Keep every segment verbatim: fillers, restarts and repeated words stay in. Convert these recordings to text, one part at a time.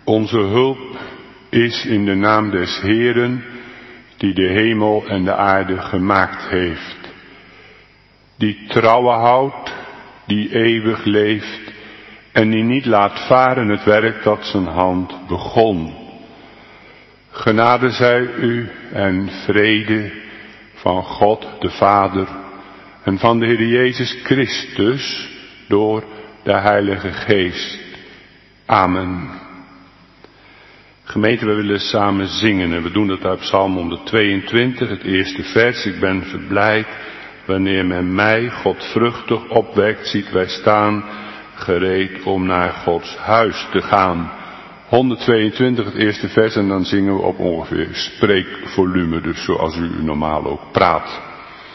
Onze hulp is in de naam des Heeren, die de hemel en de aarde gemaakt heeft. Die trouwe houdt, die eeuwig leeft en die niet laat varen het werk dat zijn hand begon. Genade zij u en vrede van God de Vader en van de Heer Jezus Christus door de Heilige Geest. Amen. Gemeente, we willen samen zingen en we doen dat uit Psalm honderdtweeëntwintig, het eerste vers. Ik ben verblijd wanneer men mij godvruchtig opwekt, ziet wij staan, gereed om naar Gods huis te gaan. honderdtweeëntwintig, het eerste vers, en dan zingen we op ongeveer spreekvolume, dus zoals u normaal ook praat.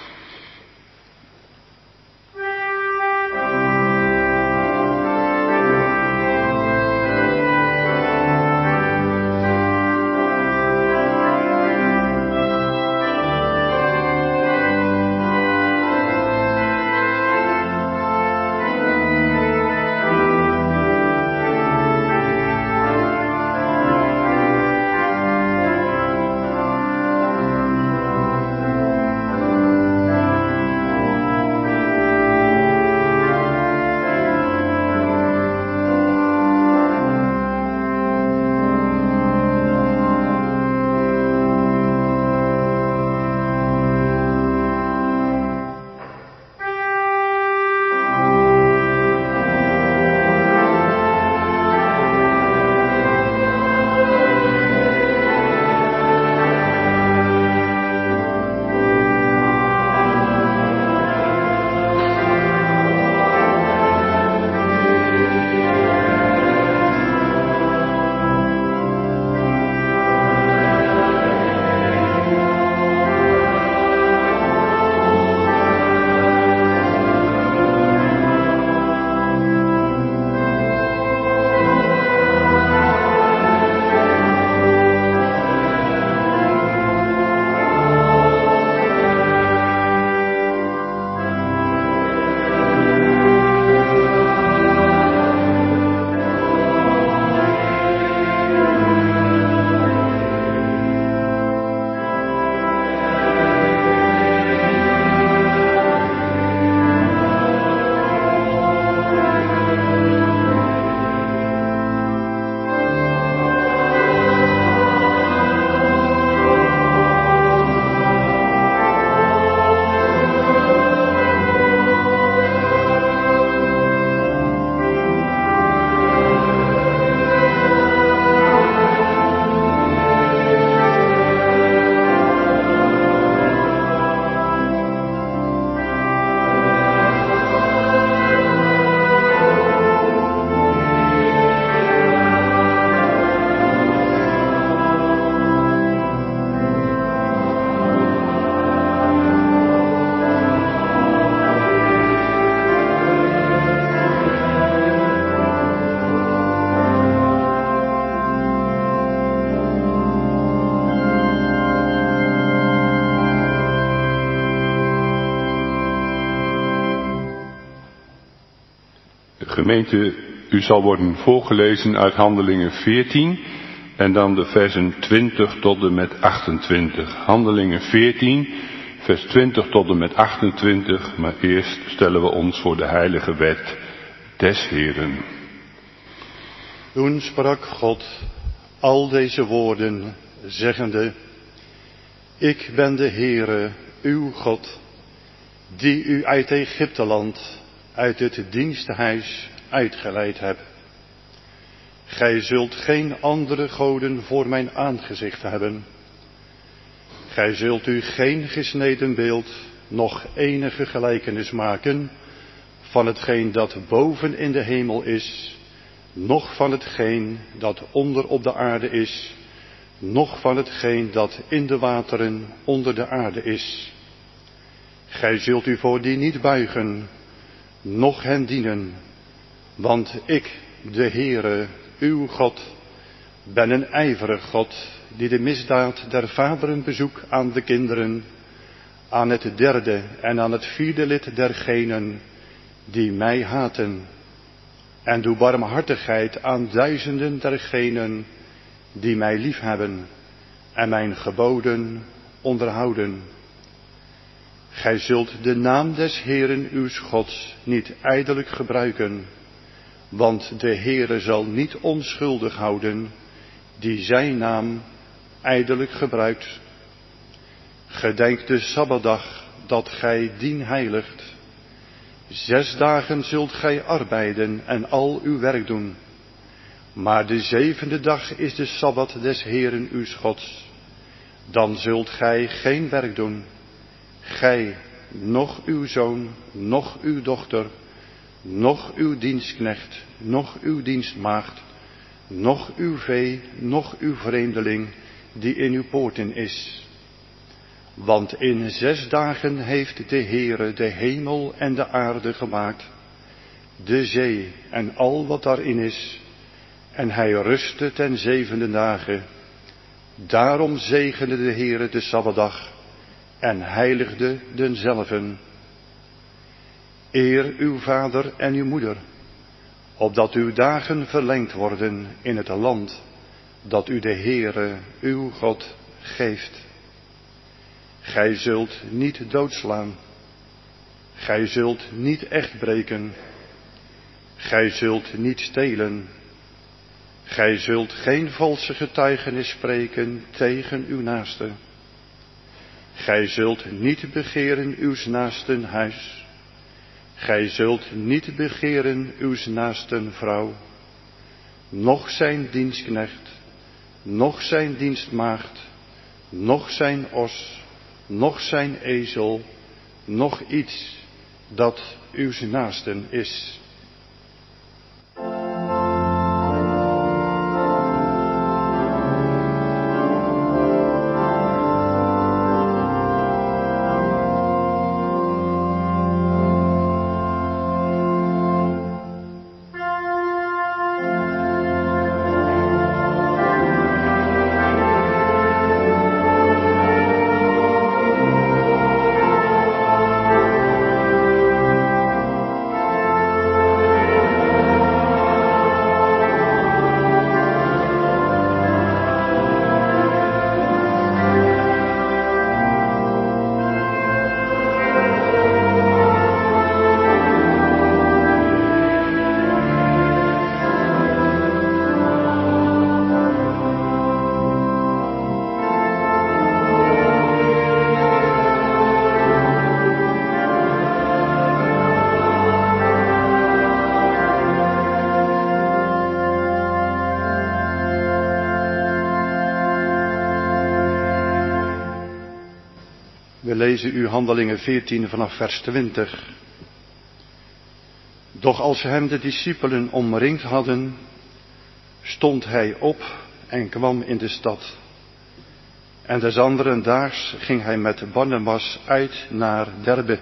Gemeente, u zal worden voorgelezen uit Handelingen veertien en dan de versen twintig tot en met achtentwintig. Handelingen veertien, vers twintig tot en met achtentwintig, maar eerst stellen we ons voor de heilige wet des Heeren. Toen sprak God al deze woorden, zeggende: Ik ben de Heere, uw God, die u uit Egypteland, uit het dienstenhuis uitgeleid heb. Gij zult geen andere goden voor mijn aangezicht hebben. Gij zult u geen gesneden beeld, noch enige gelijkenis maken van hetgeen dat boven in de hemel is, noch van hetgeen dat onder op de aarde is, noch van hetgeen dat in de wateren onder de aarde is. Gij zult u voor die niet buigen, noch hen dienen, want ik, de Heere, uw God, ben een ijverig God, die de misdaad der vaderen bezoekt aan de kinderen, aan het derde en aan het vierde lid dergenen die mij haten, En doe barmhartigheid aan duizenden dergenen die mij liefhebben en mijn geboden onderhouden. Gij zult de naam des Heeren uws Gods niet ijdelijk gebruiken, want de Heere zal niet onschuldig houden die zijn naam ijdelijk gebruikt. Gedenk de Sabbatdag dat gij dien heiligt. Zes dagen zult gij arbeiden en al uw werk doen. Maar de zevende dag is de Sabbat des Heeren uws Gods. Dan zult gij geen werk doen. Gij, noch uw zoon, noch uw dochter, noch uw dienstknecht, noch uw dienstmaagd, noch uw vee, noch uw vreemdeling, die in uw poorten is. Want in zes dagen heeft de Heere de hemel en de aarde gemaakt, de zee en al wat daarin is, en hij rustte ten zevende dagen. Daarom zegende de Heere de Sabbatdag en heiligde denzelven. Eer uw vader en uw moeder, opdat uw dagen verlengd worden in het land dat u de Heere uw God geeft. Gij zult niet doodslaan. Gij zult niet echt breken. Gij zult niet stelen. Gij zult geen valse getuigenis spreken tegen uw naaste. Gij zult niet begeren uws naasten huis. Gij zult niet begeren uws naasten vrouw, noch zijn dienstknecht, noch zijn dienstmaagd, noch zijn os, noch zijn ezel, noch iets dat uws naasten is. We lezen u Handelingen veertien vanaf vers twintig. Doch als hem de discipelen omringd hadden, stond hij op en kwam in de stad. En des anderen daags ging hij met Barnabas uit naar Derbe.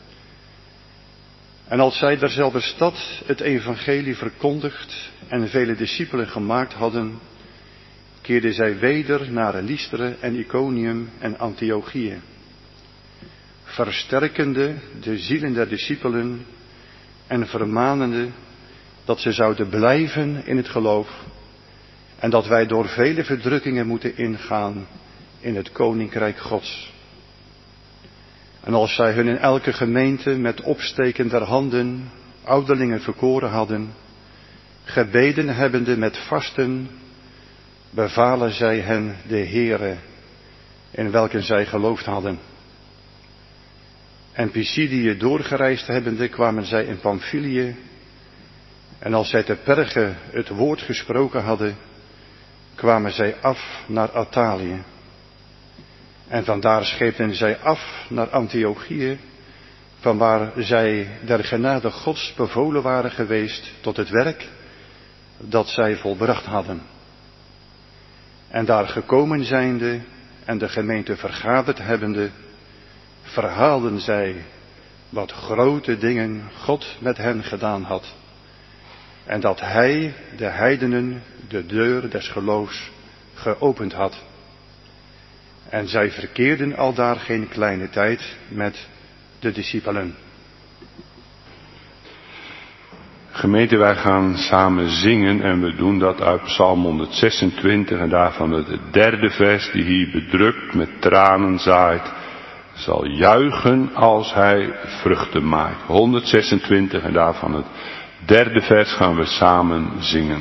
En als zij derzelfde stad het evangelie verkondigd en vele discipelen gemaakt hadden, keerden zij weder naar Lystra en Iconium en Antiochië, versterkende de zielen der discipelen en vermanende dat ze zouden blijven in het geloof en dat wij door vele verdrukkingen moeten ingaan in het koninkrijk Gods. En als zij hun in elke gemeente met opsteken der handen ouderlingen verkoren hadden, gebeden hebbende met vasten, bevalen zij hen de Heere, in welken zij geloofd hadden. En Pisidië doorgereisd hebbende kwamen zij in Pamphylië, en als zij te Perge het woord gesproken hadden, kwamen zij af naar Attalië. En vandaar scheepten zij af naar Antiochië, vanwaar zij der genade Gods bevolen waren geweest tot het werk dat zij volbracht hadden. En daar gekomen zijnde en de gemeente vergaderd hebbende, verhaalden zij wat grote dingen God met hen gedaan had. En dat hij de heidenen de deur des geloofs geopend had. En zij verkeerden aldaar geen kleine tijd met de discipelen. Gemeente, wij gaan samen zingen en we doen dat uit Psalm honderdzesentwintig en daarvan het derde vers die hier bedrukt met tranen zaait, zal juichen als hij vruchten maait. honderdzesentwintig en daarvan het derde vers gaan we samen zingen.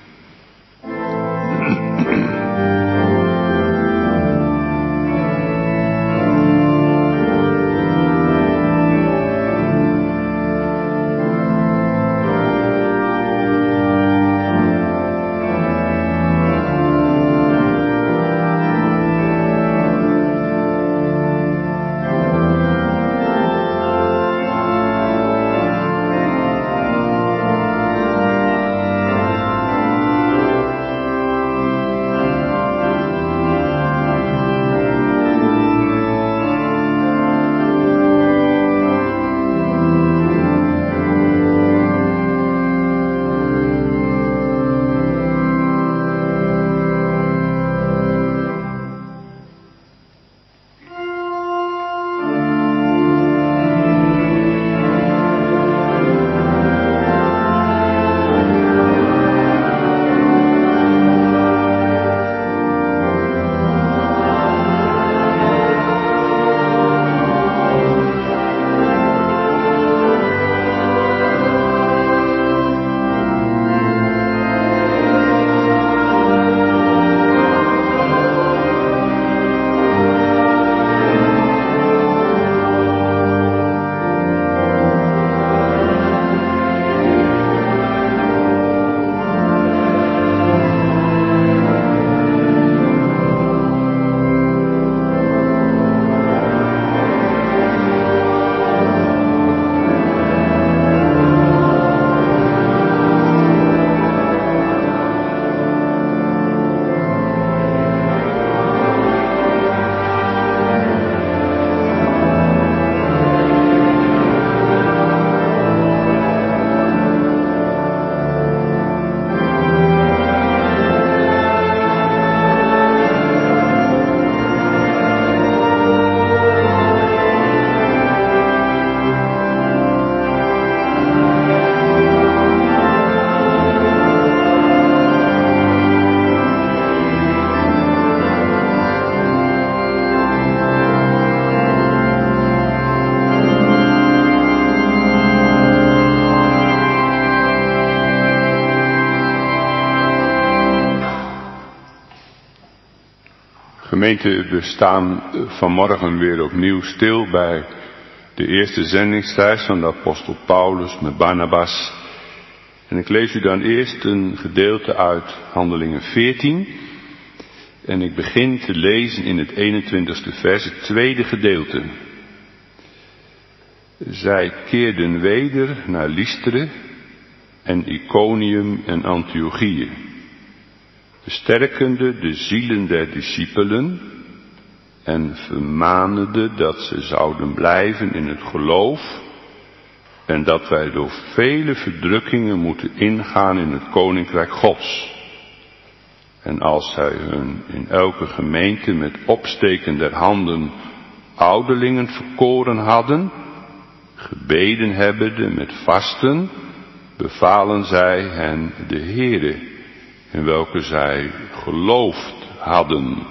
Gemeente, we staan vanmorgen weer opnieuw stil bij de eerste zendingsreis van de apostel Paulus met Barnabas. En ik lees u dan eerst een gedeelte uit Handelingen veertien. En ik begin te lezen in het eenentwintigste vers, het tweede gedeelte. Zij keerden weder naar Lystra en Iconium en Antiochië, versterkende de zielen der discipelen en vermanende dat ze zouden blijven in het geloof en dat wij door vele verdrukkingen moeten ingaan in het koninkrijk Gods. En als zij hun in elke gemeente met opsteken der handen ouderlingen verkoren hadden, gebeden hebbende met vasten, bevalen zij hen de Heere, in welke zij geloofd hadden.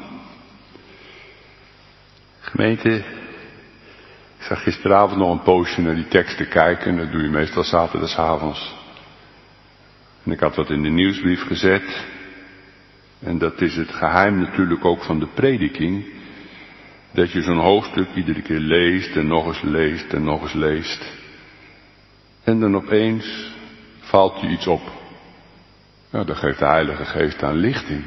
Gemeente, ik zag gisteravond nog een poosje naar die teksten kijken, dat doe je meestal zaterdagavonds. En ik had wat in de nieuwsbrief gezet. En dat is het geheim natuurlijk ook van de prediking. Dat je zo'n hoofdstuk iedere keer leest en nog eens leest en nog eens leest. En dan opeens valt je iets op. Nou, dan geeft de Heilige Geest aan lichting.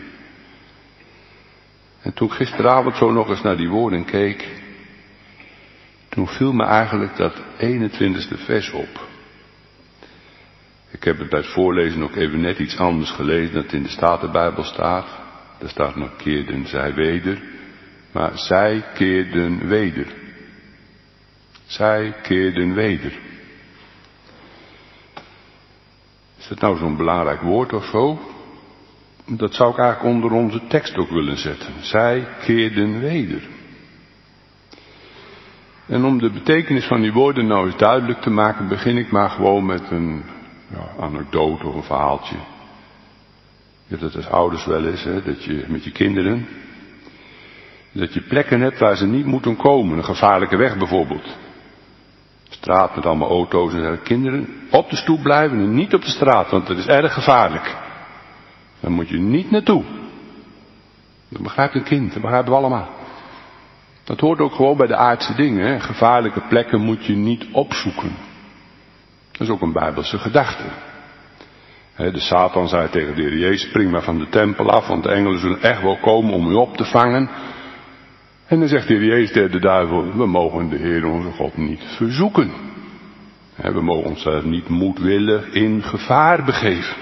En toen ik gisteravond zo nog eens naar die woorden keek, toen viel me eigenlijk dat eenentwintigste vers op. Ik heb het bij het voorlezen ook even net iets anders gelezen dan het in de Statenbijbel staat. Daar staat nog keerden zij weder. Maar zij keerden weder. Zij keerden weder. Is dat nou zo'n belangrijk woord of zo? Dat zou ik eigenlijk onder onze tekst ook willen zetten. Zij keerden weder. En om de betekenis van die woorden nou eens duidelijk te maken, begin ik maar gewoon met een ja, anekdote of een verhaaltje. Je hebt het als ouders wel eens, hè, dat je met je kinderen, dat je plekken hebt waar ze niet moeten komen. Een gevaarlijke weg bijvoorbeeld. Straat met allemaal auto's en zeggen, kinderen, op de stoep blijven en niet op de straat, want dat is erg gevaarlijk. Daar moet je niet naartoe. Dat begrijpt een kind, dat begrijpen we allemaal. Dat hoort ook gewoon bij de aardse dingen. Hè. Gevaarlijke plekken moet je niet opzoeken. Dat is ook een Bijbelse gedachte. He, de Satan zei tegen de Heer Jezus, spring maar van de tempel af, want de engelen zullen echt wel komen om u op te vangen. En dan zegt de Heer Jezus tegen de duivel, we mogen de Heer onze God niet verzoeken. He, we mogen ons daar niet moedwillig in gevaar begeven.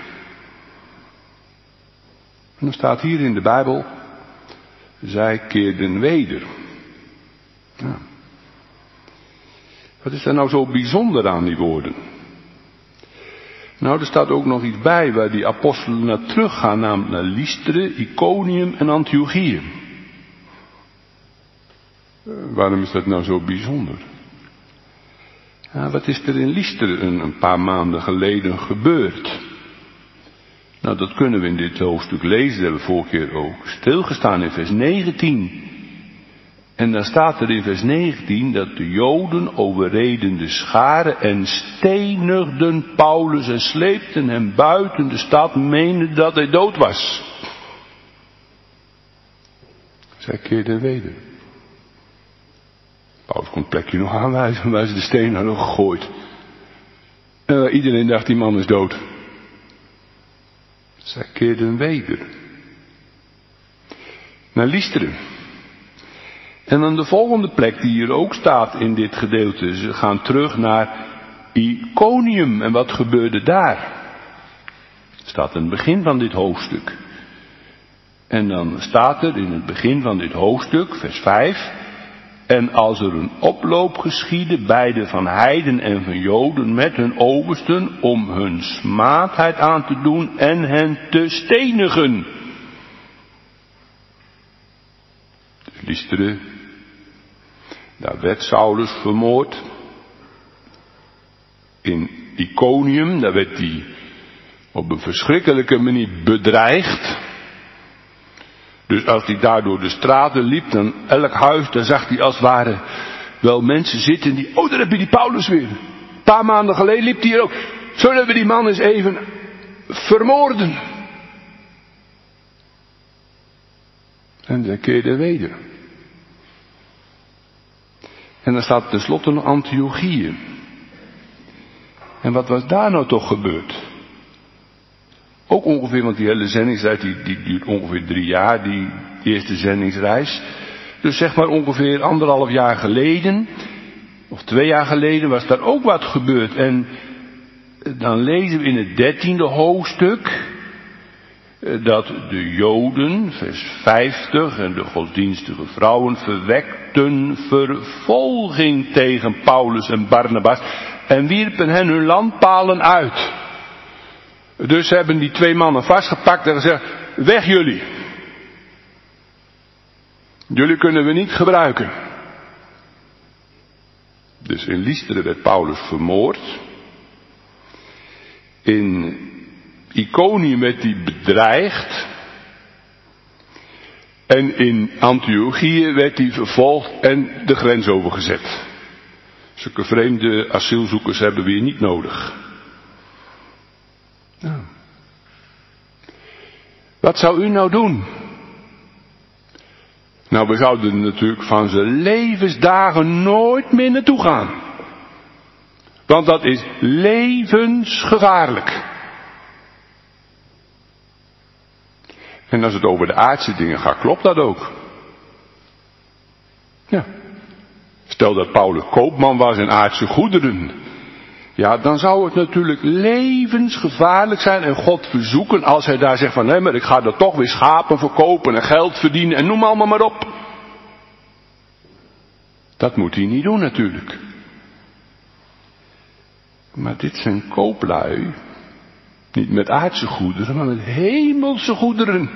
En dan staat hier in de Bijbel, zij keerden weder. Ja. Wat is er nou zo bijzonder aan die woorden? Nou, er staat ook nog iets bij waar die apostelen naar teruggaan, namelijk naar Lystra, Iconium en Antiochië. Uh, waarom is dat nou zo bijzonder? Ja, wat is er in Lystra een, een paar maanden geleden gebeurd? Nou, dat kunnen we in dit hoofdstuk lezen, dat hebben we vorige keer ook stilgestaan in vers negentien. En dan staat er in vers negentien dat de Joden overreden de scharen en stenigden Paulus en sleepten hem buiten de stad, meenden dat hij dood was. Zij keerden weder. Paulus kon het plekje nog aanwijzen waar ze de steen hadden gegooid. En iedereen dacht, die man is dood. Zij keerden weder. Naar Lystra. En dan de volgende plek die hier ook staat in dit gedeelte. Ze gaan terug naar Iconium. En wat gebeurde daar? Staat in het begin van dit hoofdstuk. En dan staat er in het begin van dit hoofdstuk, vers vijf. En als er een oploop geschiedde, beide van heiden en van Joden, met hun oversten, om hun smaadheid aan te doen en hen te stenigen. Dus Lystra, daar werd Saulus vermoord. In Iconium, daar werd hij op een verschrikkelijke manier bedreigd. Dus als hij daar door de straten liep, dan elk huis, daar zag hij als het ware wel mensen zitten die, oh daar heb je die Paulus weer. Een paar maanden geleden liep hij hier ook. Zullen we die man eens even vermoorden? En dan keerde weder. En dan staat tenslotte nog Antiochië. En wat was daar nou toch gebeurd? Ook ongeveer, want die hele zendingsreis die, die duurt ongeveer drie jaar, die, die eerste zendingsreis. Dus zeg maar ongeveer anderhalf jaar geleden, of twee jaar geleden, was daar ook wat gebeurd. En dan lezen we in het dertiende hoofdstuk dat de Joden, vers vijftig, en de godsdienstige vrouwen verwekten vervolging tegen Paulus en Barnabas en wierpen hen hun landpalen uit. Dus ze hebben die twee mannen vastgepakt en gezegd, weg jullie. Jullie kunnen we niet gebruiken. Dus in Lystra werd Paulus vermoord. In Iconium werd hij bedreigd. En in Antiochië werd hij vervolgd en de grens overgezet. Zulke vreemde asielzoekers hebben we hier niet nodig. Nou. Wat zou u nou doen? Nou, we zouden natuurlijk van zijn levensdagen nooit meer naartoe gaan. Want dat is levensgevaarlijk. En als het over de aardse dingen gaat, klopt dat ook. Ja. Stel dat Paulus koopman was in aardse goederen. Ja, dan zou het natuurlijk levensgevaarlijk zijn en God verzoeken als hij daar zegt van, nee, maar ik ga er toch weer schapen verkopen en geld verdienen en noem allemaal maar op. Dat moet hij niet doen natuurlijk. Maar dit zijn kooplui, niet met aardse goederen, maar met hemelse goederen.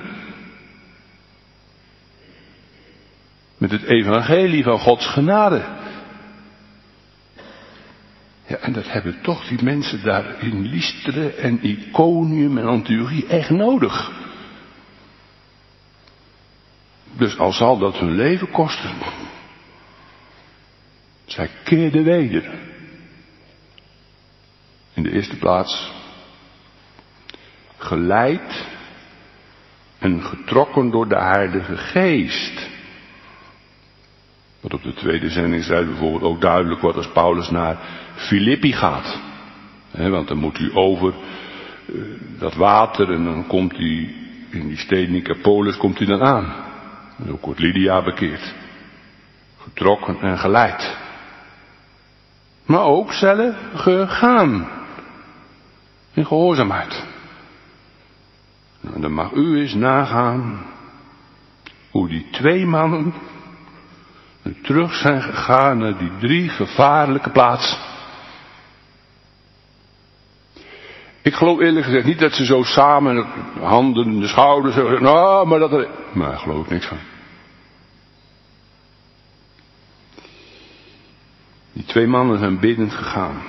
Met het evangelie van Gods genade. Ja, en dat hebben toch die mensen daar in Lystra en Iconium en Antiochie echt nodig. Dus al zal dat hun leven kosten. Zij keerden weder. In de eerste plaats geleid en getrokken door de Heilige Geest. Wat op de tweede zendingsreis bijvoorbeeld ook duidelijk wordt als Paulus naar Filippi gaat. He, want dan moet hij over uh, dat water en dan komt hij in die stad Nicopolis komt hij dan aan. En ook wordt Lydia bekeerd. Getrokken en geleid. Maar ook zelf gegaan. In gehoorzaamheid. Nou, dan mag u eens nagaan hoe die twee mannen terug zijn gegaan naar die drie gevaarlijke plaatsen. Ik geloof eerlijk gezegd niet dat ze zo samen, handen in de schouders, nou, maar dat er... Maar daar geloof ik niks van. Die twee mannen zijn biddend gegaan.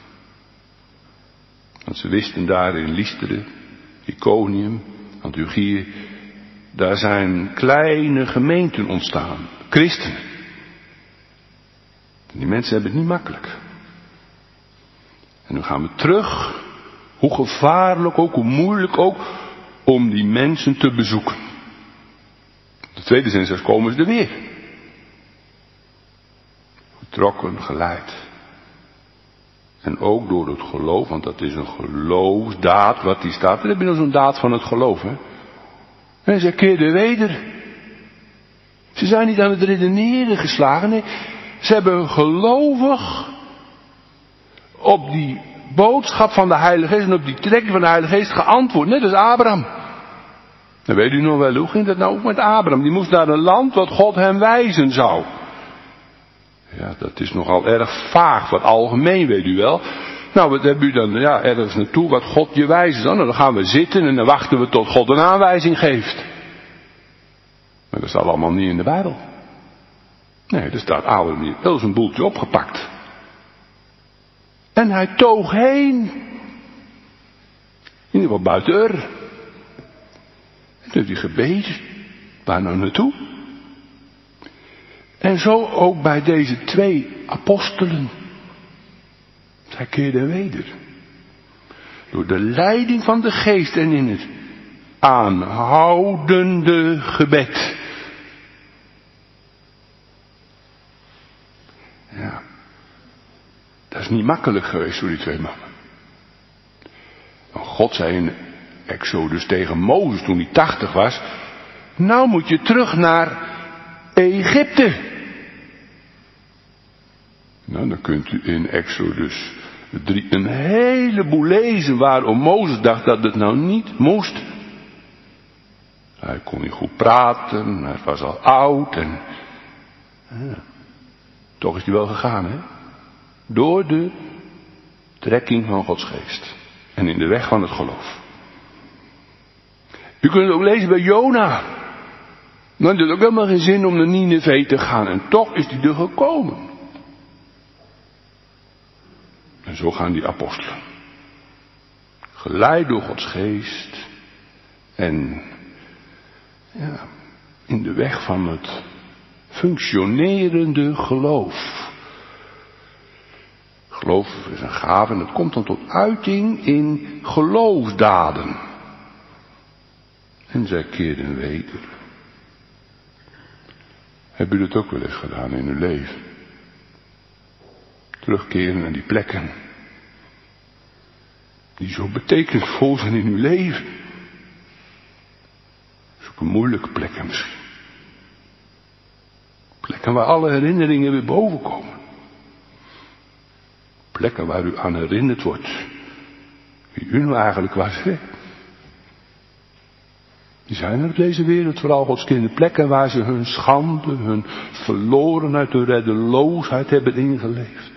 Want ze wisten daar in Lystra, Iconium, Antiochië, daar zijn kleine gemeenten ontstaan. Christenen. En die mensen hebben het niet makkelijk. En nu gaan we terug, hoe gevaarlijk ook, hoe moeilijk ook, om die mensen te bezoeken. De tweede zin zegt, komen ze er weer. Getrokken, geleid. En ook door het geloof, want dat is een geloofsdaad wat die staat. Dan heb je nog zo'n daad van het geloof, hè. En ze keerden weder. Ze zijn niet aan het redeneren geslagen, nee. Ze hebben gelovig op die boodschap van de Heilige Geest en op die trekking van de Heilige Geest geantwoord. Net als Abraham. Dan weet u nog wel, hoe ging dat nou ook met Abraham? Die moest naar een land wat God hem wijzen zou. Ja, dat is nogal erg vaag, wat algemeen, weet u wel. Nou, wat hebben u dan, ja, ergens naartoe wat God je wijzen zal. Nou, dan gaan we zitten en dan wachten we tot God een aanwijzing geeft. Maar dat staat allemaal niet in de Bijbel. Nee, er staat Abraham hier wel zijn boeltje opgepakt. En hij toog heen. In ieder geval buiten Ur. En toen heeft hij gebeden. Waar nou naartoe? En zo ook bij deze twee apostelen. Zij keerden weder. Door de leiding van de Geest en in het aanhoudende gebed. Ja. Dat is niet makkelijk geweest voor die twee mannen. Want God zei in Exodus tegen Mozes toen hij tachtig was. Nou moet je terug naar Egypte. Nou, dan kunt u in Exodus drie een heleboel lezen waarom Mozes dacht dat het nou niet moest. Hij kon niet goed praten, hij was al oud en ja, toch is hij wel gegaan, hè? Door de trekking van Gods geest en in de weg van het geloof. U kunt het ook lezen bij Jona. Dan had het ook helemaal geen zin om naar Nineve te gaan en toch is hij er gekomen. En zo gaan die apostelen. Geleid door Gods geest. En ja, in de weg van het functionerende geloof. Geloof is een gave en dat komt dan tot uiting in geloofsdaden. En zij keerden weder. Hebben jullie het ook wel eens gedaan in uw leven? Terugkeren naar die plekken. Die zo betekenisvol zijn in uw leven. Zulke moeilijke plekken misschien. Plekken waar alle herinneringen weer boven komen. Plekken waar u aan herinnerd wordt. Wie u nou eigenlijk was, hè? Die zijn er op deze wereld, vooral Gods kinderen, plekken waar ze hun schande, hun verlorenheid, hun reddeloosheid hebben ingeleefd.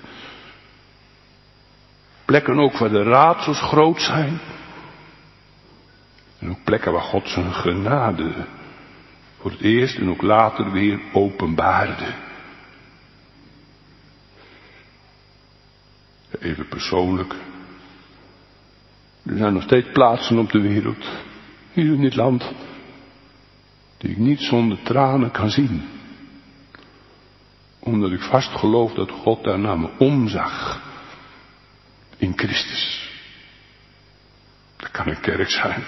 Plekken ook waar de raadsels groot zijn. En ook plekken waar God zijn genade voor het eerst en ook later weer openbaarde. Even persoonlijk. Er zijn nog steeds plaatsen op de wereld, hier in dit land, die ik niet zonder tranen kan zien. Omdat ik vast geloof dat God daar naar me omzag. In Christus. Dat kan een kerk zijn.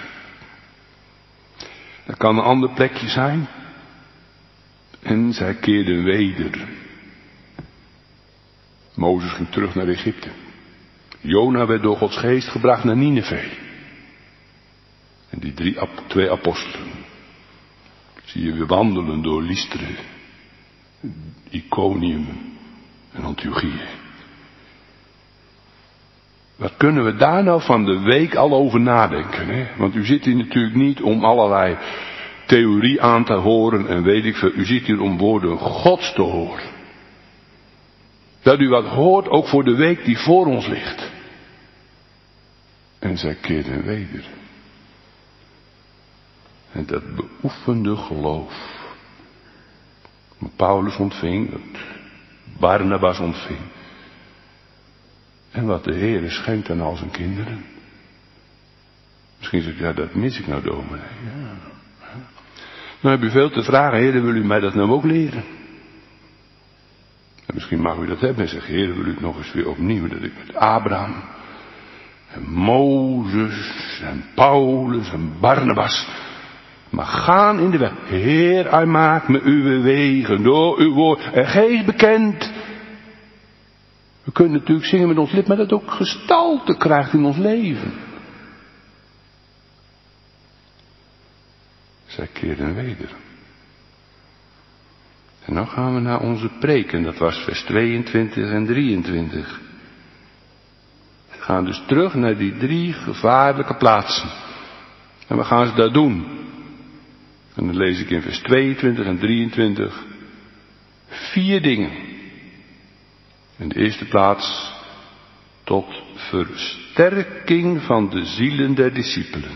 Dat kan een ander plekje zijn. En zij keerden weder. Mozes ging terug naar Egypte. Jona werd door Gods geest gebracht naar Nineve. En die drie, twee apostelen zie je weer wandelen door Lystra, Iconium en Antiochië. Wat kunnen we daar nou van de week al over nadenken, hè? Want u zit hier natuurlijk niet om allerlei theorie aan te horen en weet ik veel. U zit hier om woorden Gods te horen. Dat u wat hoort ook voor de week die voor ons ligt. En zij keerden weder. En dat beoefende geloof. Wat Paulus ontving, wat Barnabas ontving. En wat de Heer schenkt aan al zijn kinderen. Misschien zegt u, ja, dat mis ik nou, dominee. Ja. Nou heb u veel te vragen, Heer, wil u mij dat nou ook leren? En misschien mag u dat hebben en zegt, Heer, wil u het nog eens weer opnieuw, dat ik met Abraham en Mozes en Paulus en Barnabas maar gaan in de weg. Heer, hij maakt me uw wegen door uw woord en geest bekend. We kunnen natuurlijk zingen met ons lid, maar dat ook gestalte krijgt in ons leven. Zij keerden weder. En nou gaan we naar onze preek, en dat was vers tweeëntwintig en drieëntwintig. We gaan dus terug naar die drie gevaarlijke plaatsen. En we gaan ze daar doen. En dan lees ik in vers tweeëntwintig en drieëntwintig vier dingen. In de eerste plaats tot versterking van de zielen der discipelen.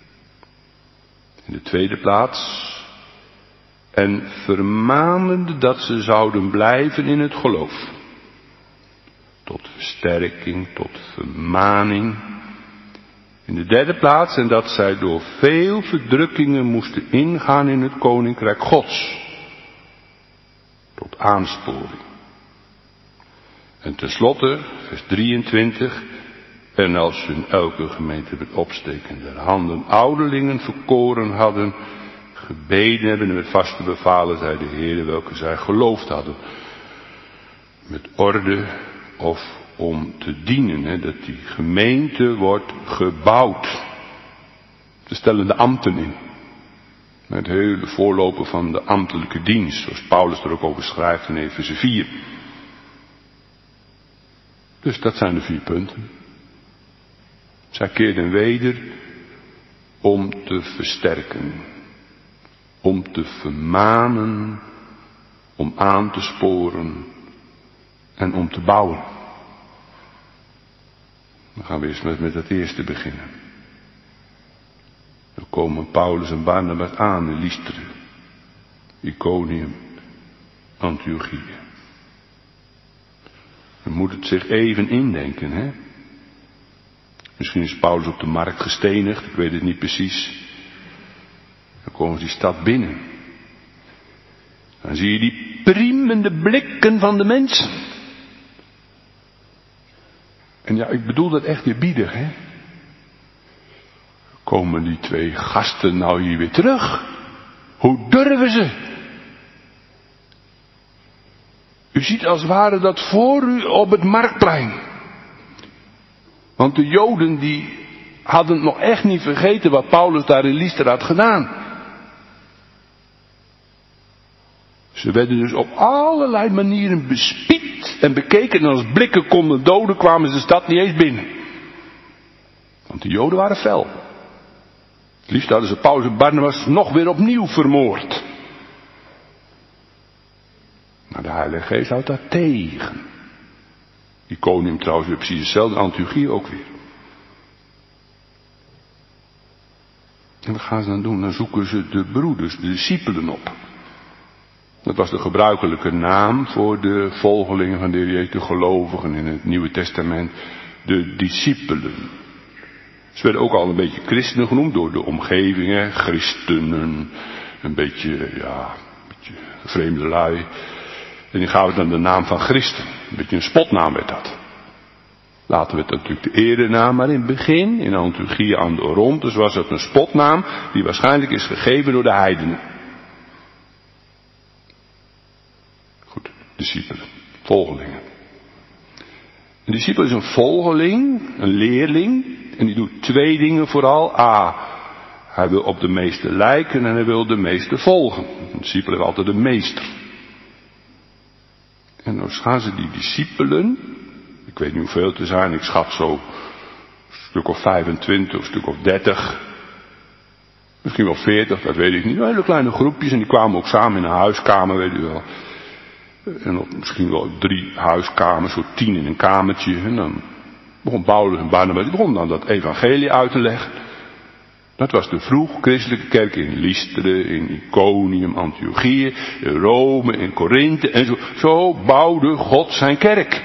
In de tweede plaats en vermanende dat ze zouden blijven in het geloof. Tot versterking, tot vermaning. In de derde plaats en dat zij door veel verdrukkingen moesten ingaan in het koninkrijk Gods. Tot aansporing. En tenslotte, vers drieëntwintig, en als hun elke gemeente met opsteken der handen ouderlingen verkoren hadden, gebeden hebben en met vaste bevalen, zei de Heer, welke zij geloofd hadden. Met orde of om te dienen, hè, dat die gemeente wordt gebouwd. Ze stellen de ambten in. Het hele voorlopen van de ambtelijke dienst, zoals Paulus er ook over schrijft in Efeze vier. Dus dat zijn de vier punten. Zij keerden weder om te versterken, om te vermanen, om aan te sporen en om te bouwen. Dan gaan we eerst met, met het eerste beginnen. Dan komen Paulus en Barnabas aan in Lystra, Iconium, Antiochië. Dan moet het zich even indenken, hè. Misschien is Paulus op de markt gestenigd, ik weet het niet precies. Dan komen ze die stad binnen. Dan zie je die priemende blikken van de mensen. En ja, ik bedoel dat echt eerbiedig, hè. Komen die twee gasten nou hier weer terug? Hoe durven ze? U ziet als het ware dat voor u op het marktplein. Want de Joden die hadden nog echt niet vergeten wat Paulus daar in Lystra had gedaan. Ze werden dus op allerlei manieren bespied en bekeken. En als blikken konden doden, kwamen ze de stad niet eens binnen. Want de Joden waren fel. Het liefst hadden ze Paulus en Barnabas nog weer opnieuw vermoord. Maar de Heilige Geest houdt daar tegen. Iconium trouwens weer precies hetzelfde, Antiochië ook weer. En wat gaan ze dan doen? Dan zoeken ze de broeders, de discipelen op. Dat was de gebruikelijke naam voor de volgelingen van de Heer Jezus, de gelovigen in het Nieuwe Testament, de discipelen. Ze werden ook al een beetje christenen genoemd door de omgeving, hè? Christenen, een beetje, ja, een beetje vreemde lui. En die gaven dan de naam van Christen. Een beetje een spotnaam werd dat. Later werd dat natuurlijk de erenaam, maar in het begin, in Antiochia aan de Orontes, was het een spotnaam die waarschijnlijk is gegeven door de heidenen. Goed, discipelen, volgelingen. Een discipel is een volgeling, een leerling, en die doet twee dingen vooral. A, hij wil op de meester lijken en hij wil de meester volgen. Een discipel heeft altijd een meester. En dan gaan ze die discipelen, ik weet niet hoeveel te zijn, ik schat zo een stuk of vijfentwintig, een stuk of dertig, misschien wel veertig, dat weet ik niet. Hele kleine groepjes en die kwamen ook samen in een huiskamer, weet u wel. En op misschien wel drie huiskamers, zo tien in een kamertje. En dan begon Paulus en Barnabas, die begonnen dan dat evangelie uit te leggen. Dat was de vroeg christelijke kerk in Lystra, in Iconium, Antiochië, in Rome, in Korinthe en zo. Zo bouwde God zijn kerk.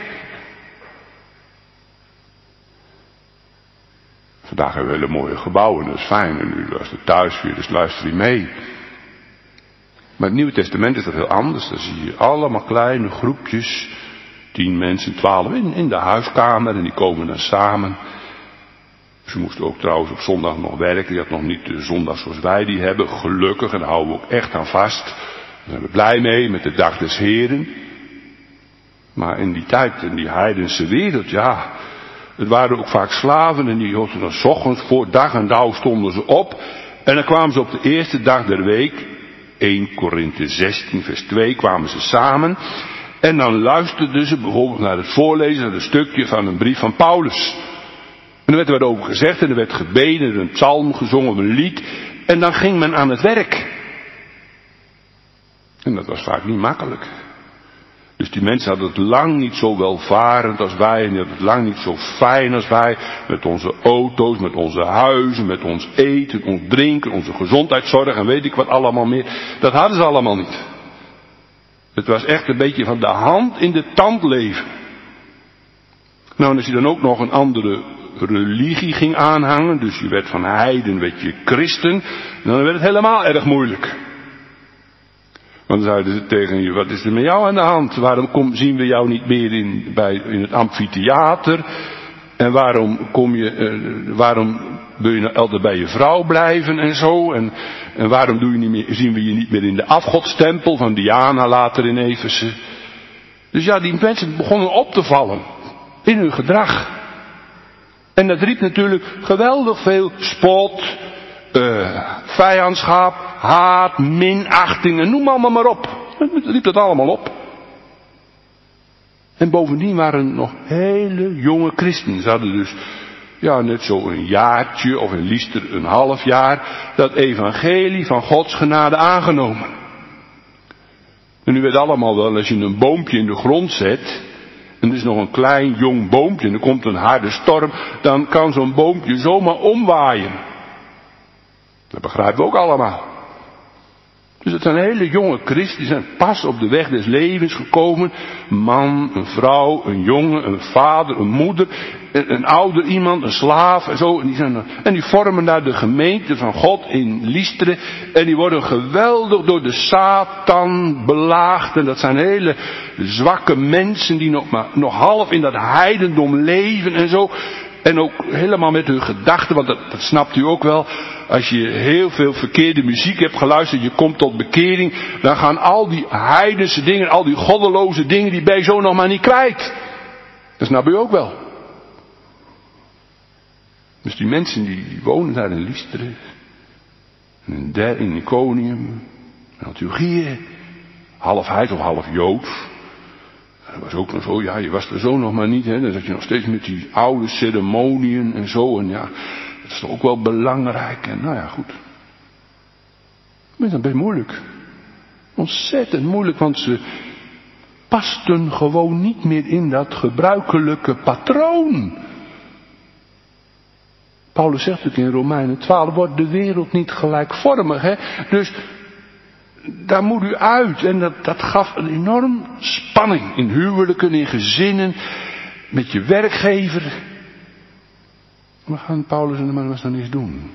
Vandaag hebben we hele mooie gebouwen, dat is fijn. En nu was het thuis weer, dus luister je mee. Maar het Nieuwe Testament is dat heel anders. Dan zie je allemaal kleine groepjes, tien mensen, twaalf in, in de huiskamer en die komen dan samen. Ze moesten ook trouwens op zondag nog werken. Je had nog niet de zondag zoals wij die hebben. Gelukkig, en daar houden we ook echt aan vast. Daar zijn we blij mee met de dag des Heren. Maar in die tijd, in die heidense wereld, ja, het waren ook vaak slaven en die hadden dan 's ochtends voor dag en dauw stonden ze op. En dan kwamen ze op de eerste dag der week, eerste Korinthe zestien vers twee, kwamen ze samen. En dan luisterden ze bijvoorbeeld naar het voorlezen, naar een stukje van een brief van Paulus. En er werd er wat over gezegd en er werd gebeden, er een psalm gezongen, een lied. En dan ging men aan het werk. En dat was vaak niet makkelijk. Dus die mensen hadden het lang niet zo welvarend als wij. En die hadden het lang niet zo fijn als wij. Met onze auto's, met onze huizen, met ons eten, ons drinken, onze gezondheidszorg en weet ik wat allemaal meer. Dat hadden ze allemaal niet. Het was echt een beetje van de hand in de tand leven. Nou, en als je dan ook nog een andere religie ging aanhangen, dus je werd van heiden, werd je christen, dan werd het helemaal erg moeilijk. Want dan zeiden ze tegen je, wat is er met jou aan de hand? Waarom kom, zien we jou niet meer in, bij, in het amfitheater? En waarom kom je, uh, waarom wil je nou altijd bij je vrouw blijven en zo? En, en waarom doe je niet meer, zien we je niet meer in de afgodstempel van Diana later in Efeze? Dus ja, die mensen begonnen op te vallen in hun gedrag. En dat riep natuurlijk geweldig veel spot, uh, vijandschap, haat, minachting en noem allemaal maar op. Dat riep dat allemaal op. En bovendien waren er nog hele jonge christenen. Ze hadden dus, ja, net zo een jaartje of in Lystra een half jaar dat evangelie van Gods genade aangenomen. En u weet allemaal wel, als je een boompje in de grond zet, en er is nog een klein jong boompje en er komt een harde storm, dan kan zo'n boompje zomaar omwaaien. Dat begrijpen we ook allemaal. Dus het zijn hele jonge christenen, die zijn pas op de weg des levens gekomen. Een man, een vrouw, een jongen, een vader, een moeder, een, een ouder iemand, een slaaf en zo. En die, zijn, en die vormen daar de gemeente van God in Lystra. En die worden geweldig door de Satan belaagd. En dat zijn hele zwakke mensen die nog, maar, nog half in dat heidendom leven en zo. En ook helemaal met hun gedachten, want dat, dat snapt u ook wel. Als je heel veel verkeerde muziek hebt geluisterd, je komt tot bekering, dan gaan al die heidense dingen, al die goddeloze dingen, die ben je zo nog maar niet kwijt. Dat snap u ook wel. Dus die mensen die, die wonen daar in Lystra, in, der, in Iconium, in Antiochië, half heid of half Joods. Dat was ook nog zo, ja, je was er zo nog maar niet, hè. Dan zat je nog steeds met die oude ceremoniën en zo. En ja, dat is toch ook wel belangrijk. En nou ja, goed. Maar dat is best moeilijk. Ontzettend moeilijk, want ze pasten gewoon niet meer in dat gebruikelijke patroon. Paulus zegt het in Romeinen twaalf, wordt de wereld niet gelijkvormig, hè. Dus daar moet u uit. En dat, dat gaf een enorm spanning in huwelijken, in gezinnen, met je werkgever. Maar gaan Paulus en de Barnabas dan eens doen?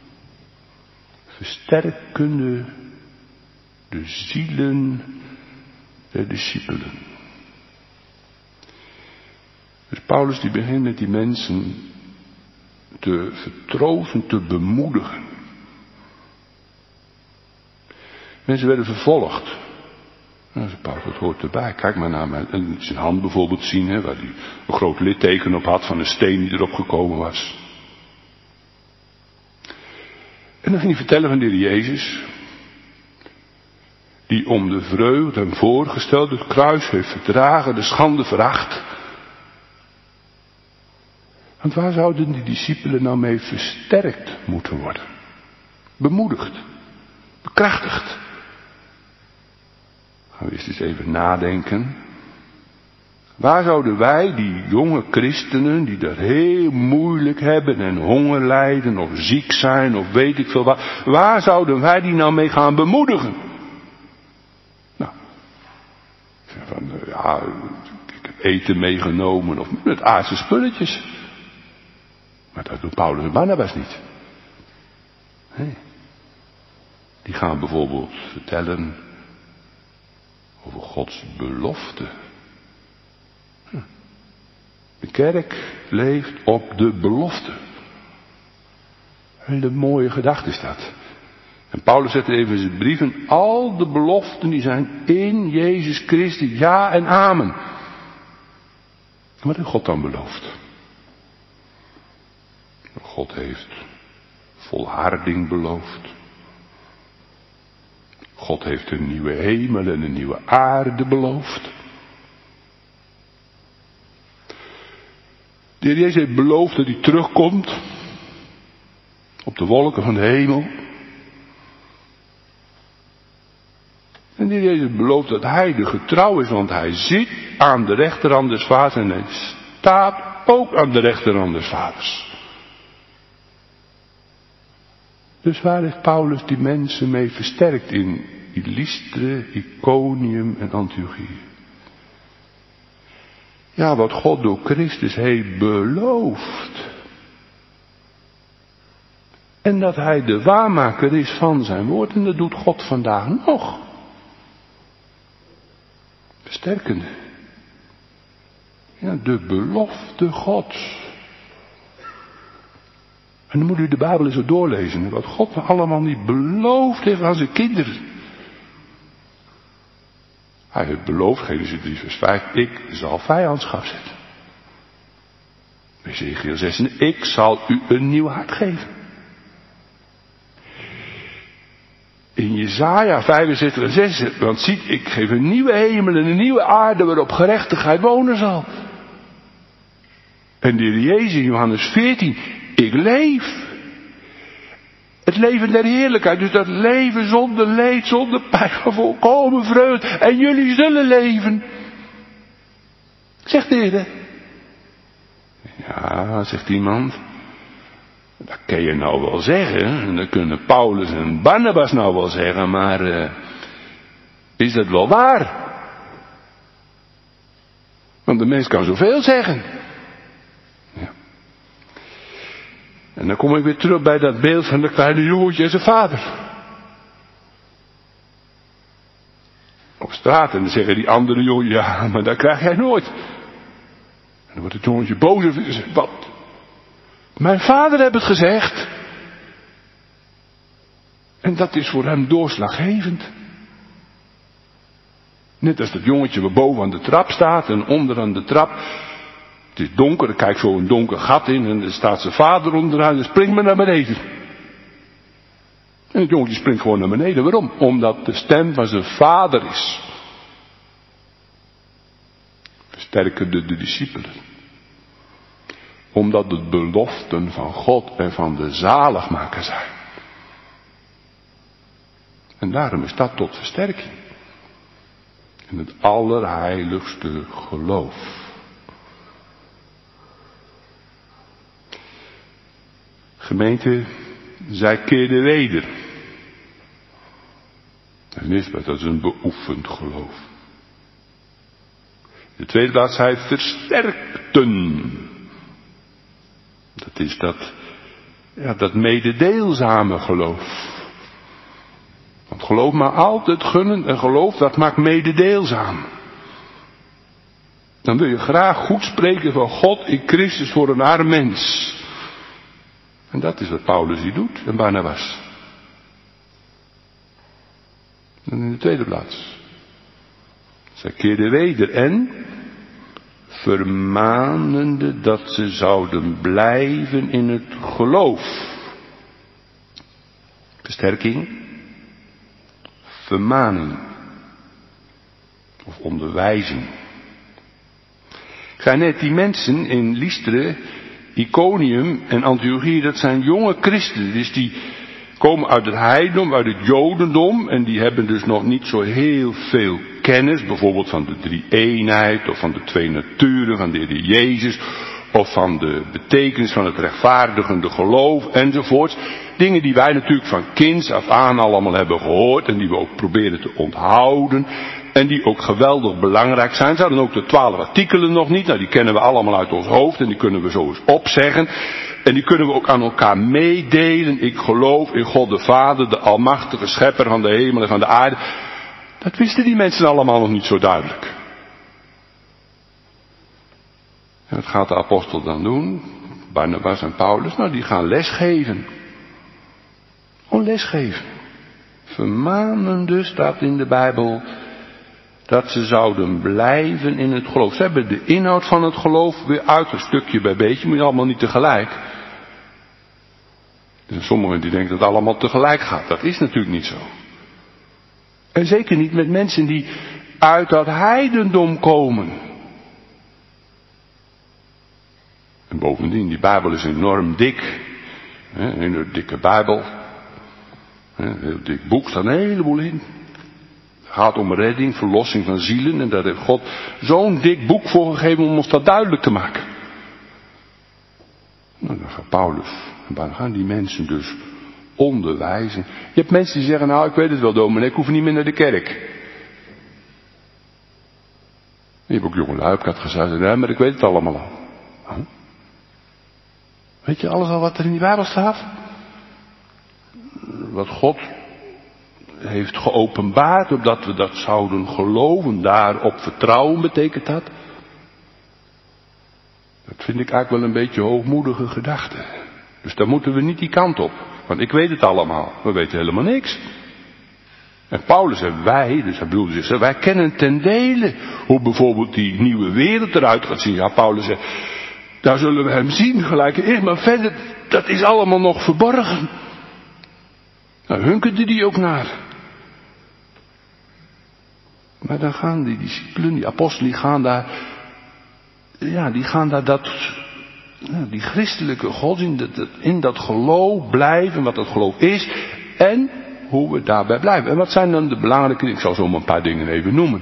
Versterkende de zielen der discipelen. Dus Paulus die begint met die mensen te vertroosten, te bemoedigen. Mensen werden vervolgd. Nou, Paulus, dat hoort erbij. Kijk maar naar mijn, zijn hand bijvoorbeeld zien, hè, waar hij een groot litteken op had van een steen die erop gekomen was. En dan ging hij vertellen van de Heer Jezus, die om de vreugde hem voorgesteld het kruis heeft verdragen, de schande veracht. Want waar zouden die discipelen nou mee versterkt moeten worden? Bemoedigd, bekrachtigd. Gaan we eens even nadenken. Waar zouden wij, die jonge christenen, die dat heel moeilijk hebben en honger lijden of ziek zijn of weet ik veel wat, waar zouden wij die nou mee gaan bemoedigen? Nou, van, ja, ik heb eten meegenomen of met aardse spulletjes. Maar dat doet Paulus en Barnabas niet. Nee. Die gaan bijvoorbeeld vertellen over Gods belofte. De kerk leeft op de belofte. Een hele mooie gedachte is dat. En Paulus zet er even in zijn brieven, al de beloften die zijn in Jezus Christus, ja en amen. Wat heeft God dan beloofd? God heeft volharding beloofd. God heeft een nieuwe hemel en een nieuwe aarde beloofd. De Heer Jezus heeft beloofd dat hij terugkomt op de wolken van de hemel. En de Heer Jezus belooft dat hij de getrouw is, want hij zit aan de rechterhand des Vaders en hij staat ook aan de rechterhand des Vaders. Dus waar heeft Paulus die mensen mee versterkt in Lystra, Iconium en Antiochië? Ja, wat God door Christus heeft beloofd. En dat hij de waarmaker is van zijn woord. En dat doet God vandaag nog. Versterkende. Ja, de belofte Gods. En dan moet u de Bijbel eens zo doorlezen. Wat God allemaal niet beloofd heeft aan zijn kinderen. Hij heeft beloofd, Genesis drie vers vijf, ik zal vijandschap zetten. Ezechiël zestien, ik zal u een nieuw hart geven. In Jesaja vijfenzestig en zes, want ziet, ik geef een nieuwe hemel en een nieuwe aarde waarop gerechtigheid wonen zal. En de Heer Jezus in Johannes veertien, ik leef. Het leven der heerlijkheid, dus dat leven zonder leed, zonder pijn, van volkomen vreugde. En jullie zullen leven. Zegt de Heer. Ja, zegt iemand. Dat kan je nou wel zeggen. En dat kunnen Paulus en Barnabas nou wel zeggen. Maar uh, is dat wel waar? Want de mens kan zoveel zeggen. Ja. En dan kom ik weer terug bij dat beeld van de kleine jongetje en zijn vader. Op straat en dan zeggen die andere jongen, ja, maar dat krijg jij nooit. En dan wordt het jongetje boos en zegt, wat? Mijn vader heeft het gezegd. En dat is voor hem doorslaggevend. Net als dat jongetje waar boven aan de trap staat en onder aan de trap. Het is donker, er kijkt zo een donker gat in en er staat zijn vader onderaan en springt maar naar beneden. En het jongetje springt gewoon naar beneden. Waarom? Omdat de stem van zijn vader is. Versterken de, de discipelen. Omdat het beloften van God en van de zaligmaker zijn. En daarom is dat tot versterking. In het allerheiligste geloof. Gemeente, zij keerde weder. En Nisbet, dat is een beoefend geloof. De tweede plaats, hij versterkten. Dat is dat, ja, dat mededeelzame geloof. Want geloof maar altijd gunnen en geloof, dat maakt mededeelzaam. Dan wil je graag goed spreken van God in Christus voor een arm mens. En dat is wat Paulus hier doet en Barnabas. En in de tweede plaats. Zij keerden weder en vermanende dat ze zouden blijven in het geloof. Versterking, vermaning of onderwijzing. Ik zei net, die mensen in Lystra, Iconium en Antiochië, dat zijn jonge christenen. Dus die komen uit het heidendom, uit het jodendom. En die hebben dus nog niet zo heel veel kennis. Bijvoorbeeld van de drie-eenheid of van de twee naturen van de Heer Jezus. Of van de betekenis van het rechtvaardigende geloof enzovoorts. Dingen die wij natuurlijk van kinds af aan allemaal hebben gehoord. En die we ook proberen te onthouden. En die ook geweldig belangrijk zijn. Ze hadden ook de twaalf artikelen nog niet. Nou, die kennen we allemaal uit ons hoofd. En die kunnen we zo eens opzeggen. En die kunnen we ook aan elkaar meedelen. Ik geloof in God de Vader, de almachtige schepper van de hemel en van de aarde. Dat wisten die mensen allemaal nog niet zo duidelijk. En wat gaat de apostel dan doen? Barnabas en Paulus, nou die gaan lesgeven. Gewoon lesgeven. Vermanende staat in de Bijbel dat ze zouden blijven in het geloof. Ze hebben de inhoud van het geloof weer uit, een stukje bij beetje, moet je allemaal niet tegelijk. Er zijn sommigen die denken dat het allemaal tegelijk gaat. Dat is natuurlijk niet zo. En zeker niet met mensen die uit dat heidendom komen. En bovendien, die Bijbel is enorm dik. Een hele dikke Bijbel. Een heel dik boek, staat een heleboel in. Het gaat om redding, verlossing van zielen. En daar heeft God zo'n dik boek voor gegeven om ons dat duidelijk te maken. Nou, dan gaat Paulus. En dan gaan die mensen dus onderwijzen. Je hebt mensen die zeggen, nou ik weet het wel dominee, ik hoef niet meer naar de kerk. Je hebt ook jongelui, ik had gezegd, nee, maar ik weet het allemaal al. Huh? Weet je alles al wat er in die Bijbel staat? Wat God heeft geopenbaard, opdat we dat zouden geloven, daarop vertrouwen betekent dat. Dat vind ik eigenlijk wel een beetje hoogmoedige gedachte. Dus daar moeten we niet die kant op. Want ik weet het allemaal, we weten helemaal niks. En Paulus en wij, dus hij bedoelde zich, wij kennen ten dele hoe bijvoorbeeld die nieuwe wereld eruit gaat zien. Ja, Paulus zegt, daar zullen we hem zien gelijk eerst, maar verder, dat is allemaal nog verborgen. Nou, hunkerde die ook naar. Maar dan gaan die discipelen, die apostelen, die gaan daar, ja, die gaan daar dat, nou, die christelijke godsdienst, in, in dat geloof blijven, wat dat geloof is, en hoe we daarbij blijven. En wat zijn dan de belangrijke dingen? Ik zal zo maar een paar dingen even noemen.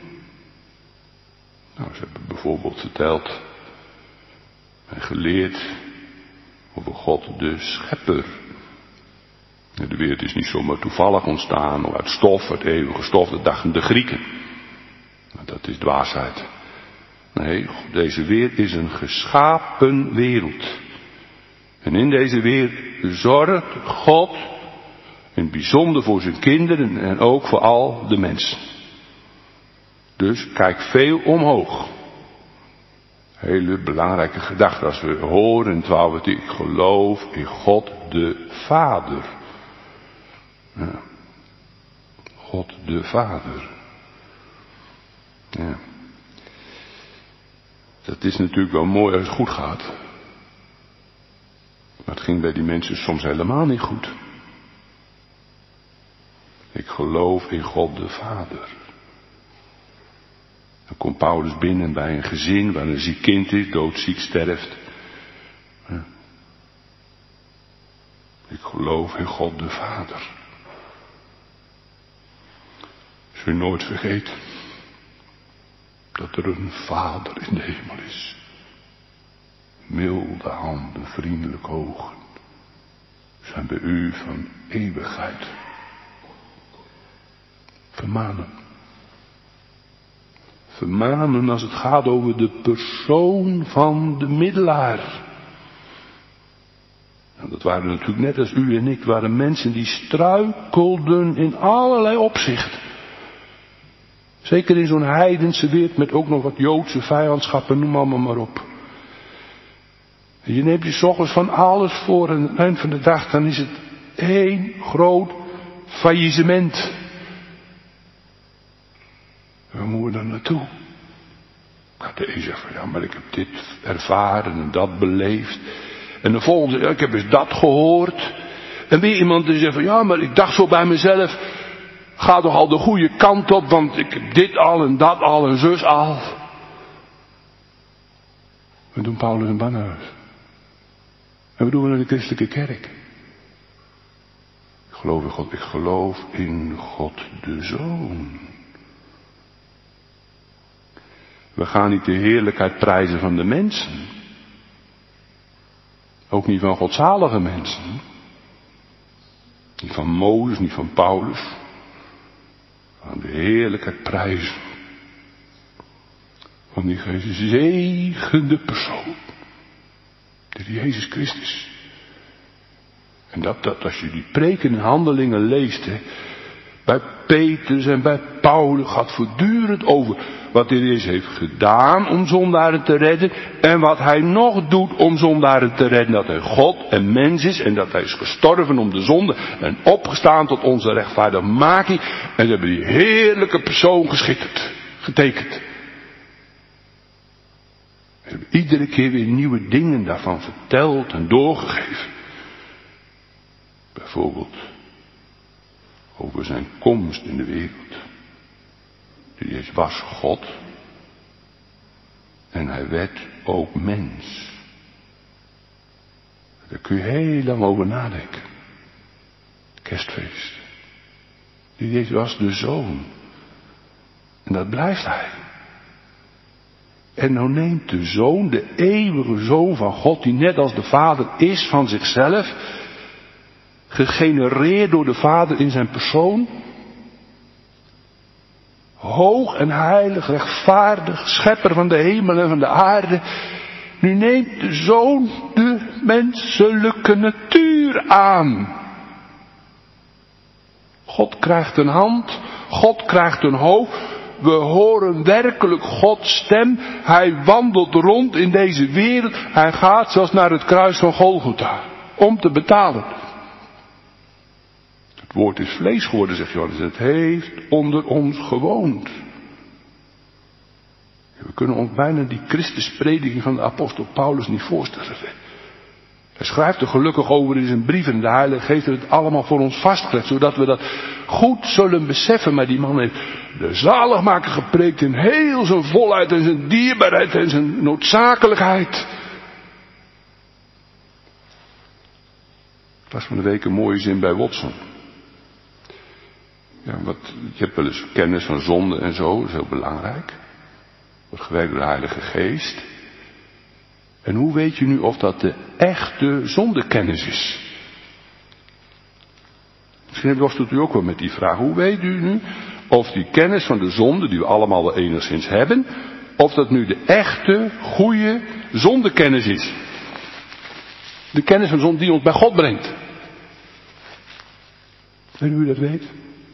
Nou, ze hebben bijvoorbeeld verteld en geleerd over God de schepper. De wereld is niet zomaar toevallig ontstaan, of uit stof, uit eeuwige stof, dat dachten de Grieken. Dat is dwaasheid. Nee, deze wereld is een geschapen wereld. En in deze wereld zorgt God, in het bijzonder voor zijn kinderen en ook voor al de mensen. Dus kijk veel omhoog. Hele belangrijke gedachte als we horen in twaalf, ik geloof in God de Vader. Ja. God de Vader. Ja. Dat is natuurlijk wel mooi als het goed gaat. Maar het ging bij die mensen soms helemaal niet goed. Ik geloof in God de Vader. Dan komt Paulus binnen bij een gezin waar een ziek kind is, doodziek sterft. Ja. Ik geloof in God de Vader. Zul je nooit vergeten dat er een Vader in de hemel is. Milde handen, vriendelijke ogen zijn bij u van eeuwigheid. vermanen. Vermanen als het gaat over de persoon van de middelaar. Nou, dat waren natuurlijk net als u en ik, waren mensen die struikelden in allerlei opzichten. Zeker in zo'n heidense wereld met ook nog wat Joodse vijandschappen, noem allemaal maar op. En je neemt je 's ochtends van alles voor en aan het eind van de dag dan is het één groot faillissement. Waar moeten we dan naartoe? Nou, de een zegt van ja, maar ik heb dit ervaren en dat beleefd. En de volgende zegt, ja, ik heb eens dat gehoord. En weer iemand die zegt van ja, maar ik dacht zo bij mezelf, ga toch al de goede kant op, want ik heb dit al en dat al en zus al. We doen Paulus en Barnabas. En wat doen we in de christelijke kerk? Ik geloof in God, ik geloof in God de Zoon. We gaan niet de heerlijkheid prijzen van de mensen. Ook niet van godzalige mensen. Niet van Mozes, niet van Paulus. We gaan de heerlijkheid prijzen van die gezegende persoon. De Jezus Christus. En dat, dat als je die preken en handelingen leest, hè, bij Petrus en bij Paulus gaat voortdurend over wat hij Jezus heeft gedaan om zondaren te redden en wat hij nog doet om zondaren te redden. Dat hij God en mens is en dat hij is gestorven om de zonde en opgestaan tot onze rechtvaardigmaking. En ze hebben die heerlijke persoon geschitterd, getekend. Ze hebben iedere keer weer nieuwe dingen daarvan verteld en doorgegeven. Bijvoorbeeld over zijn komst in de wereld. Jezus was God en hij werd ook mens. Daar kun je heel lang over nadenken. Kerstfeest. Jezus was de Zoon. En dat blijft hij. En nou neemt de Zoon, de eeuwige Zoon van God, die net als de Vader is van zichzelf, gegenereerd door de Vader in zijn persoon, hoog en heilig, rechtvaardig, schepper van de hemel en van de aarde. Nu neemt de Zoon de menselijke natuur aan. God krijgt een hand, God krijgt een hoofd. We horen werkelijk Gods stem. Hij wandelt rond in deze wereld. Hij gaat zelfs naar het kruis van Golgotha. Om te betalen. Het woord is vlees geworden, zegt Johannes. Het heeft onder ons gewoond. We kunnen ons bijna die Christusprediking van de apostel Paulus niet voorstellen. Hij schrijft er gelukkig over in zijn brieven. De Heilige Geest heeft het allemaal voor ons vastgelegd. Zodat we dat goed zullen beseffen. Maar die man heeft de zaligmaker gepreekt in heel zijn volheid en zijn dierbaarheid en zijn noodzakelijkheid. Het was van de week een mooie zin bij Watson. Ja, wat, je hebt wel eens kennis van zonde en zo, dat is heel belangrijk. Wordt gewerkt door de Heilige Geest. En hoe weet je nu of dat de echte zondekennis is? Misschien worstelt u ook wel met die vraag. Hoe weet u nu of die kennis van de zonde, die we allemaal wel enigszins hebben, of dat nu de echte, goede zondekennis is? De kennis van zonde die ons bij God brengt. Weet u hoe dat weet?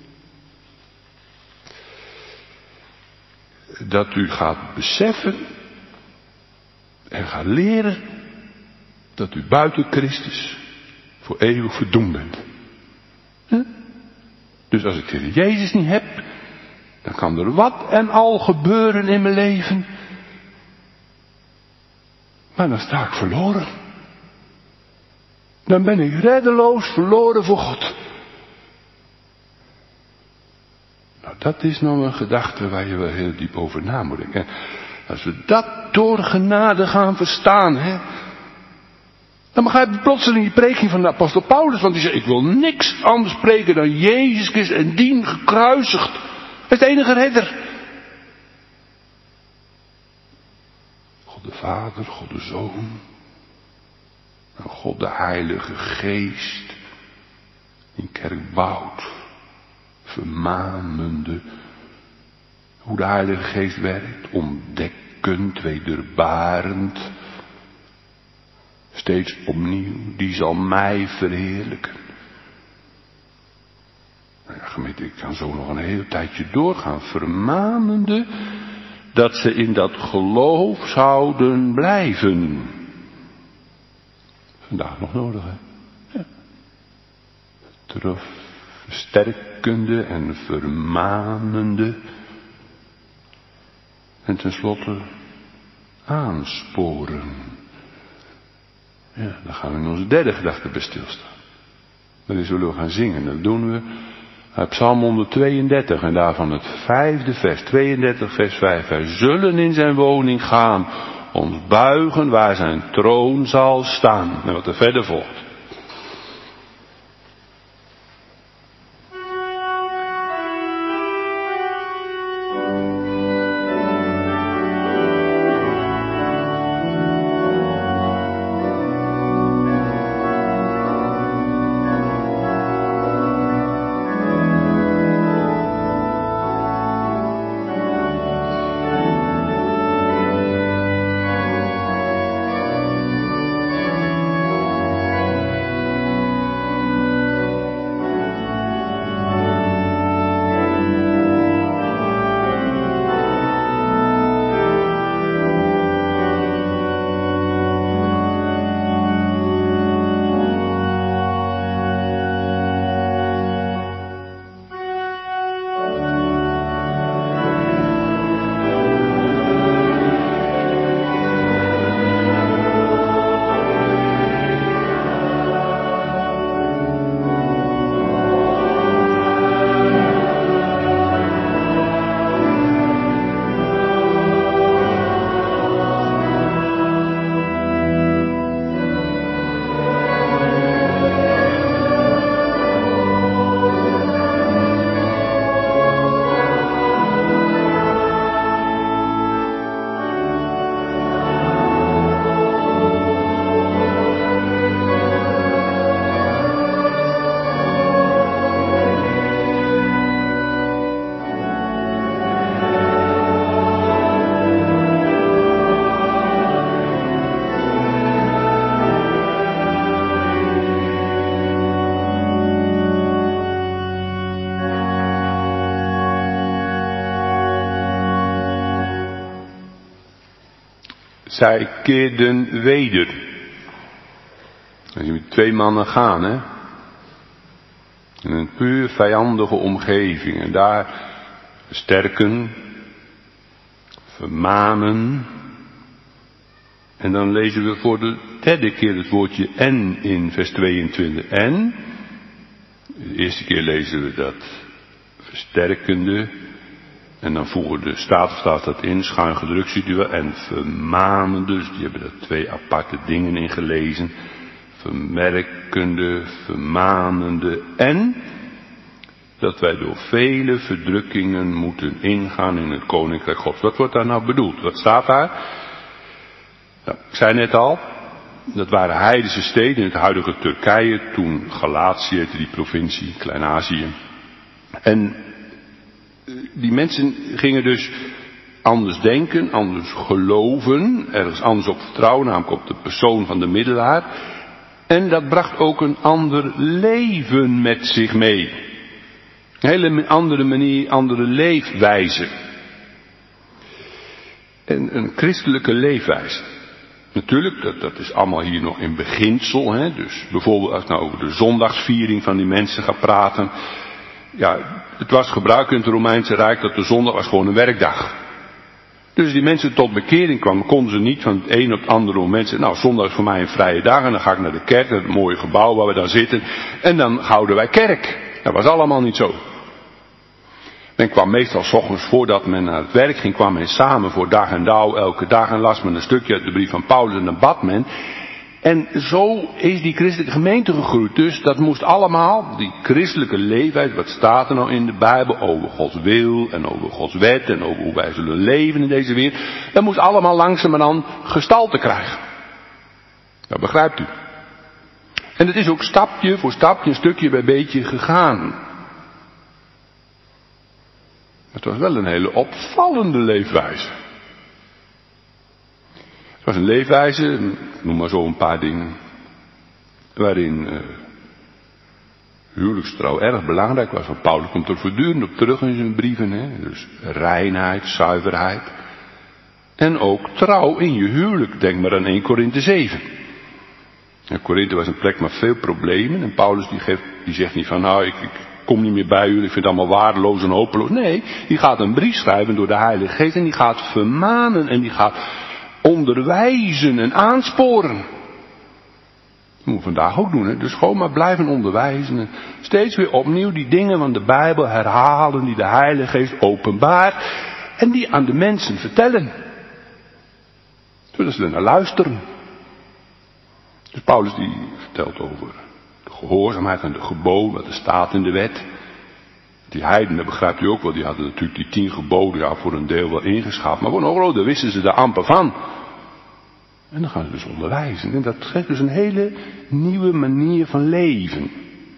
Dat u gaat beseffen en gaat leren dat u buiten Christus voor eeuwig verdoemd bent. Huh? Dus als ik de Heer Jezus niet heb, dan kan er wat en al gebeuren in mijn leven. Maar dan sta ik verloren. Dan ben ik reddeloos verloren voor God. Nou, dat is nou een gedachte waar je wel heel diep over na moet denken. Als we dat door genade gaan verstaan, hè, dan begrijp je plotseling die preking van de apostel Paulus, want die zegt, ik wil niks anders spreken dan Jezus Christus en dien gekruisigd. Dat is de enige redder. God de Vader, God de Zoon, en God de Heilige Geest, die een kerk bouwt, vermanende. Hoe de Heilige Geest werkt, ontdekkend, wederbarend. Steeds opnieuw, die zal mij verheerlijken. Nou ja, gemeente, ik kan zo nog een heel tijdje doorgaan. Vermanende dat ze in dat geloof zouden blijven. Vandaag nog nodig, hè? Ja. Terug, versterkende en vermanende. En tenslotte aansporen. Ja, dan gaan we in onze derde gedachte bij stilstaan. Dat zullen we gaan zingen. Dat doen we uit Psalm honderdtweeëndertig en daarvan het vijfde vers, tweeëndertig vers vijf. Wij zullen in zijn woning gaan, ons buigen waar zijn troon zal staan. En wat er verder volgt. Zij keerden weder. En je moet twee mannen gaan, hè. In een puur vijandige omgeving. En daar versterken, vermanen. En dan lezen we voor de derde keer het woordje en in vers tweeëntwintig. En, de eerste keer lezen we dat versterkende. En dan voegen de Statenvertaling dat in, schuin gedrukt ziet u wel. En vermanen dus, die hebben er twee aparte dingen in gelezen. Vermerkende, vermanende en dat wij door vele verdrukkingen moeten ingaan in het Koninkrijk Gods. Wat wordt daar nou bedoeld? Wat staat daar? Nou, ik zei net al, dat waren heidense steden in het huidige Turkije, toen Galatië heette die provincie, Klein-Azië. En die mensen gingen dus anders denken, anders geloven, ergens anders op vertrouwen, namelijk op de persoon van de middelaar. En dat bracht ook een ander leven met zich mee. Een hele andere manier, andere leefwijze. En een christelijke leefwijze. Natuurlijk, dat, dat is allemaal hier nog in beginsel. Hè? Dus bijvoorbeeld als ik nou over de zondagsviering van die mensen ga praten. Ja, het was gebruik in het Romeinse Rijk dat de zondag was gewoon een werkdag. Dus die mensen tot bekering kwamen, konden ze niet van het een op het andere moment zeggen, nou, zondag is voor mij een vrije dag en dan ga ik naar de kerk, naar het mooie gebouw waar we dan zitten, en dan houden wij kerk. Dat was allemaal niet zo. Men kwam meestal 's ochtends voordat men naar het werk ging, kwam men samen voor dag en dauw elke dag en las men een stukje uit de brief van Paulus en dan bad men. En zo is die christelijke gemeente gegroeid. Dus dat moest allemaal, die christelijke leefwijze, wat staat er nou in de Bijbel over Gods wil en over Gods wet en over hoe wij zullen leven in deze wereld. Dat moest allemaal langzamerhand gestalte krijgen. Dat begrijpt u. En het is ook stapje voor stapje, een stukje bij beetje gegaan. Het was wel een hele opvallende leefwijze. Het was een leefwijze, ik noem maar zo een paar dingen, waarin uh, huwelijkstrouw erg belangrijk was. Want Paulus komt er voortdurend op terug in zijn brieven. Hè? Dus reinheid, zuiverheid. En ook trouw in je huwelijk. Denk maar aan Eerste Korinthe zeven. En Korinthe was een plek met veel problemen. En Paulus die, geeft, die zegt niet van nou ik, ik kom niet meer bij jullie, ik vind het allemaal waardeloos en hopeloos. Nee, die gaat een brief schrijven door de Heilige Geest. En die gaat vermanen en die gaat onderwijzen en aansporen. Dat moeten we vandaag ook doen. Hè? Dus gewoon maar blijven onderwijzen. En steeds weer opnieuw die dingen van de Bijbel herhalen. Die de Heilige Geest openbaart. En die aan de mensen vertellen. Zodat ze er naar luisteren. Dus Paulus die vertelt over de gehoorzaamheid aan de geboden. Wat er staat in de wet. Die heidenen, begrijpt u ook wel. Die hadden natuurlijk die tien geboden ja, voor een deel wel ingeschapen. Maar voor een groot deel wisten ze er amper van. En dan gaan ze dus onderwijzen. En dat geeft dus een hele nieuwe manier van leven.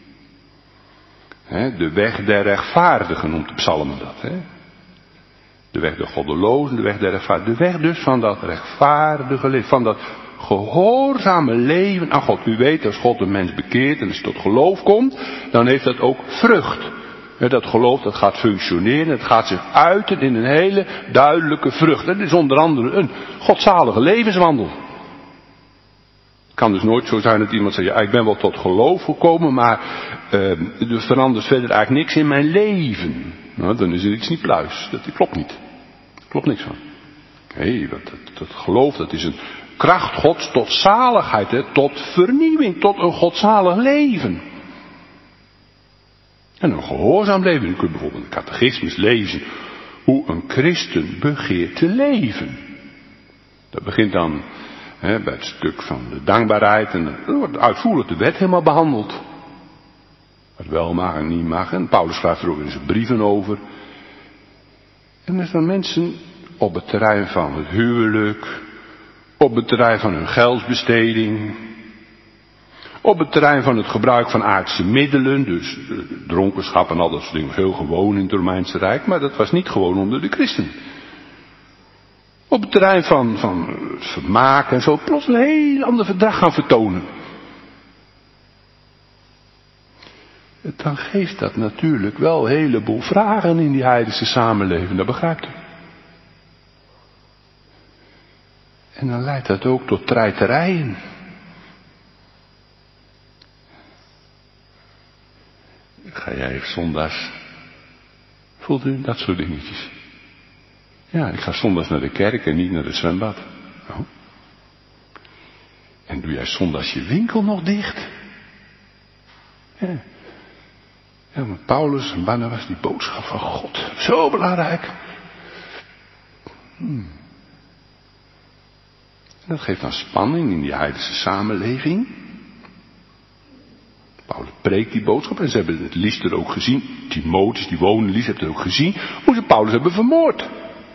He, de weg der rechtvaardigen noemt de psalmen dat. He. De weg der goddelozen, de weg der rechtvaardigen. De weg dus van dat rechtvaardige leven. Van dat gehoorzame leven aan God. U weet, als God een mens bekeert en als hij tot geloof komt, dan heeft dat ook vrucht. He, dat geloof dat gaat functioneren. Het gaat zich uiten in een hele duidelijke vrucht. Dat is onder andere een godzalige levenswandel. Het kan dus nooit zo zijn dat iemand zegt, ja, ik ben wel tot geloof gekomen, maar uh, er verandert verder eigenlijk niks in mijn leven. Nou, dan is er iets niet pluis. Dat klopt niet. Er klopt niks van. Nee, dat, dat, dat geloof, dat is een kracht Gods tot zaligheid, hè, tot vernieuwing, tot een godzalig leven. En een gehoorzaam leven. U kunt bijvoorbeeld in de catechismus lezen hoe een christen begeert te leven. Dat begint dan He, bij het stuk van de dankbaarheid. En er wordt uitvoerig de wet helemaal behandeld. Wat wel mag en niet mag. En Paulus schrijft er ook in zijn brieven over. En er zijn mensen op het terrein van het huwelijk. Op het terrein van hun geldsbesteding. Op het terrein van het gebruik van aardse middelen. Dus dronkenschap en al dat soort dingen was heel gewoon in het Romeinse Rijk. Maar dat was niet gewoon onder de christenen. Op het terrein van, van het vermaak en zo plots een heel ander gedrag gaan vertonen. Dan geeft dat natuurlijk wel een heleboel vragen in die heidense samenleving, dat begrijpt u. En dan leidt dat ook tot treiterijen. Ga jij even zondags, voelt u dat soort dingetjes? Ja, ik ga zondags naar de kerk en niet naar het zwembad. Oh. En doe jij zondags je winkel nog dicht? Ja. Ja, maar Paulus en Barnabas, die boodschap van God, zo belangrijk. Hmm. En dat geeft dan spanning in die heidense samenleving. Paulus preekt die boodschap en ze hebben het Lystra ook gezien. Timotheus, die woonde in Lystra, heeft het ook gezien. Hoe ze Paulus hebben vermoord.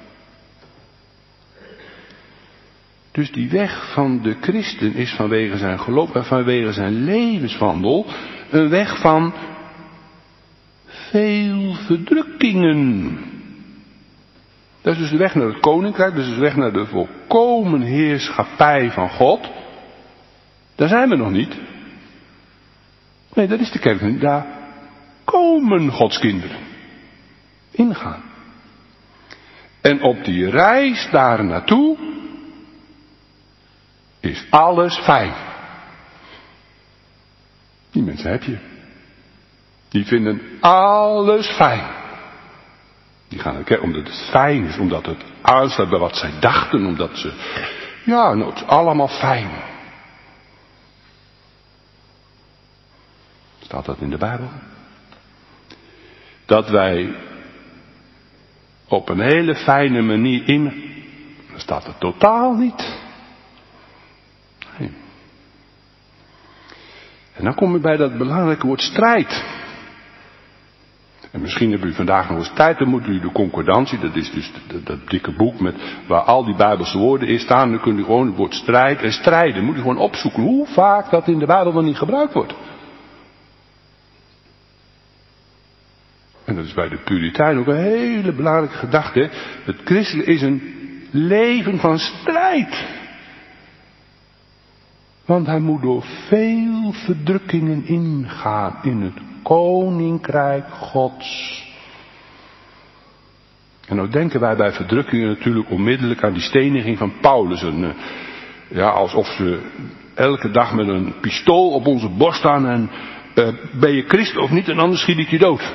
Dus die weg van de christen is vanwege zijn geloof en vanwege zijn levenswandel een weg van veel verdrukkingen. Dat is dus de weg naar het koninkrijk, dat is de weg naar de volkomen heerschappij van God. Daar zijn we nog niet. Nee, dat is de kerk niet. Daar komen Gods kinderen. Ingaan. En op die reis daar naartoe is alles fijn. Die mensen heb je. Die vinden alles fijn. Die gaan naar de kerk omdat het fijn is, omdat het aansluit bij wat zij dachten, omdat ze, ja, nou, het is allemaal fijn. Staat dat in de Bijbel? Dat wij op een hele fijne manier in, dan staat het totaal niet. Nee. En dan kom je bij dat belangrijke woord strijd. En misschien hebben jullie vandaag nog eens tijd, dan moeten jullie de concordantie, dat is dus dat, dat dikke boek met waar al die Bijbelse woorden in staan, dan kun je gewoon het woord strijd en strijden, moet je gewoon opzoeken hoe vaak dat in de Bijbel dan niet gebruikt wordt. En dat is bij de Puritijn ook een hele belangrijke gedachte. Het christelijk is een leven van strijd. Want hij moet door veel verdrukkingen ingaan in het koninkrijk Gods. En nou denken wij bij verdrukkingen natuurlijk onmiddellijk aan die steniging van Paulus. En, ja, alsof ze elke dag met een pistool op onze borst staan en uh, ben je christen of niet en anders schiet ik je dood.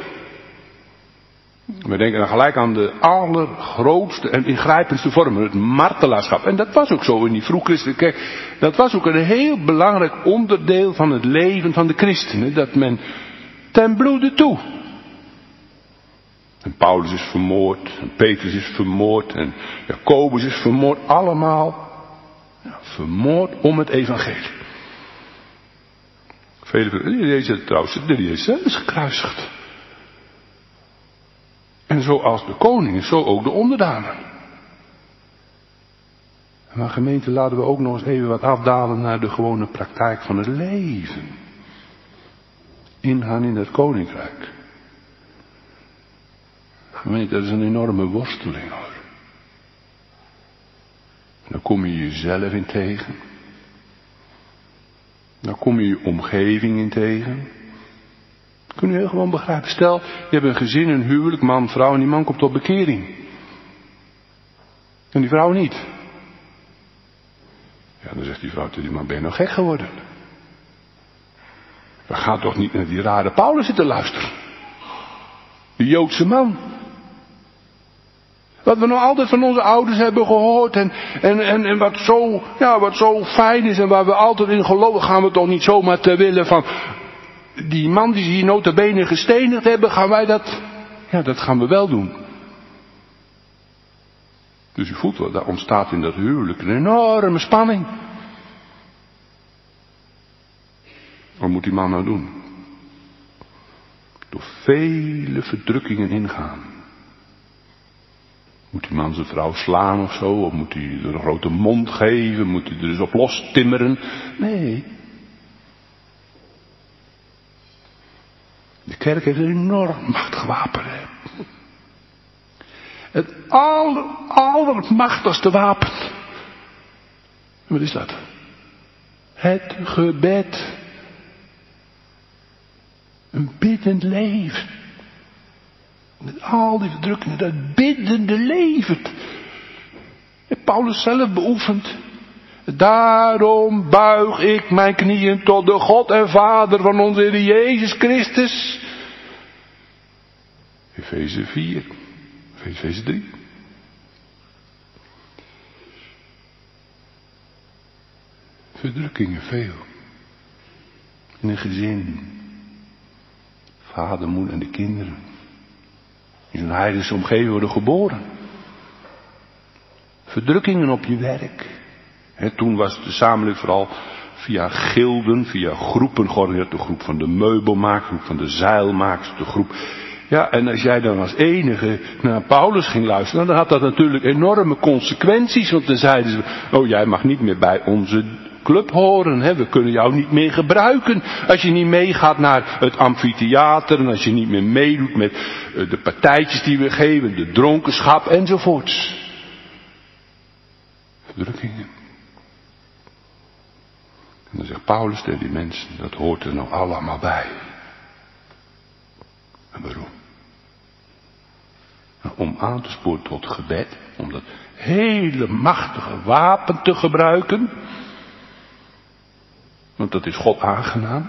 We denken dan gelijk aan de allergrootste en ingrijpendste vormen, het martelaarschap. En dat was ook zo in die vroeg-christelijke kerk. Dat was ook een heel belangrijk onderdeel van het leven van de christenen. Dat men ten bloede toe. En Paulus is vermoord, en Petrus is vermoord, en Jacobus is vermoord. Allemaal ja, vermoord om het evangelie. Vele, deze trouwens, die is zelf is gekruisigd. En zoals de koningen, zo ook de onderdanen. Maar gemeente, laten we ook nog eens even wat afdalen naar de gewone praktijk van het leven. Ingaan in het koninkrijk. Gemeente, dat is een enorme worsteling hoor. Dan kom je jezelf in tegen. Dan kom je je omgeving in tegen. Kun je heel gewoon begrijpen. Stel, je hebt een gezin, een huwelijk, man, vrouw en die man komt tot bekering. En die vrouw niet. Ja, dan zegt die vrouw tegen die man, ben je nou gek geworden? We gaan toch niet naar die rare Paulus zitten luisteren. Die Joodse man. Wat we nou altijd van onze ouders hebben gehoord en, en, en, en wat, zo, ja, wat zo fijn is en waar we altijd in geloven, gaan we toch niet zomaar ter wille van die man die ze hier nota bene gestenigd hebben, gaan wij dat, ja dat gaan we wel doen. Dus u voelt wel, daar ontstaat in dat huwelijk een enorme spanning. Wat moet die man nou doen? Door vele verdrukkingen ingaan. Moet die man zijn vrouw slaan of zo? Of moet hij er een grote mond geven? Moet hij er dus op los timmeren? Nee. De kerk heeft een enorm machtig wapen. Hè? Het aller, allermachtigste wapen. Wat is dat? Het gebed. Een biddend leven. Met al die verdrukkingen, dat biddende leven. Paulus zelf beoefent. Daarom buig ik mijn knieën tot de God en Vader van onze Heer Jezus Christus. Efeze vier, Efeze drie. Verdrukkingen veel. In een gezin. Vader, moeder en de kinderen. In een heidense omgeving worden geboren. Verdrukkingen op je werk. He, toen was de samenleving vooral via gilden, via groepen georganiseerd. De groep van de meubelmakers, de groep van de zeilmakers, de groep. Ja, en als jij dan als enige naar Paulus ging luisteren, dan had dat natuurlijk enorme consequenties. Want dan zeiden ze, oh jij mag niet meer bij onze club horen. Hè? We kunnen jou niet meer gebruiken. Als je niet meegaat naar het amfitheater en als je niet meer meedoet met de partijtjes die we geven, de dronkenschap enzovoorts. Verdrukkingen. En dan zegt Paulus tegen die mensen, dat hoort er nou allemaal bij. En waarom? Nou, om aan te sporen tot gebed, om dat hele machtige wapen te gebruiken. Want dat is God aangenaam.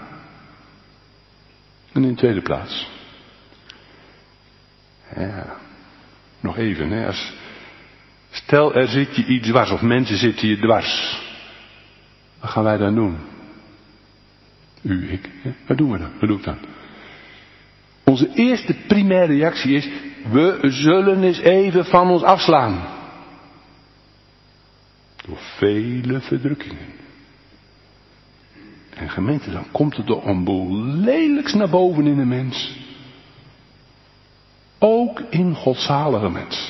En in de tweede plaats. Ja, nog even, hè, als, stel er zit je iets dwars, of mensen zitten je dwars. Wat gaan wij dan doen? U, ik, hè? Wat doen we dan? Wat doe ik dan? Onze eerste primaire reactie is, we zullen eens even van ons afslaan. Door vele verdrukkingen. En gemeente, dan komt er toch een boel lelijks naar boven in de mens. Ook in godzalige mens.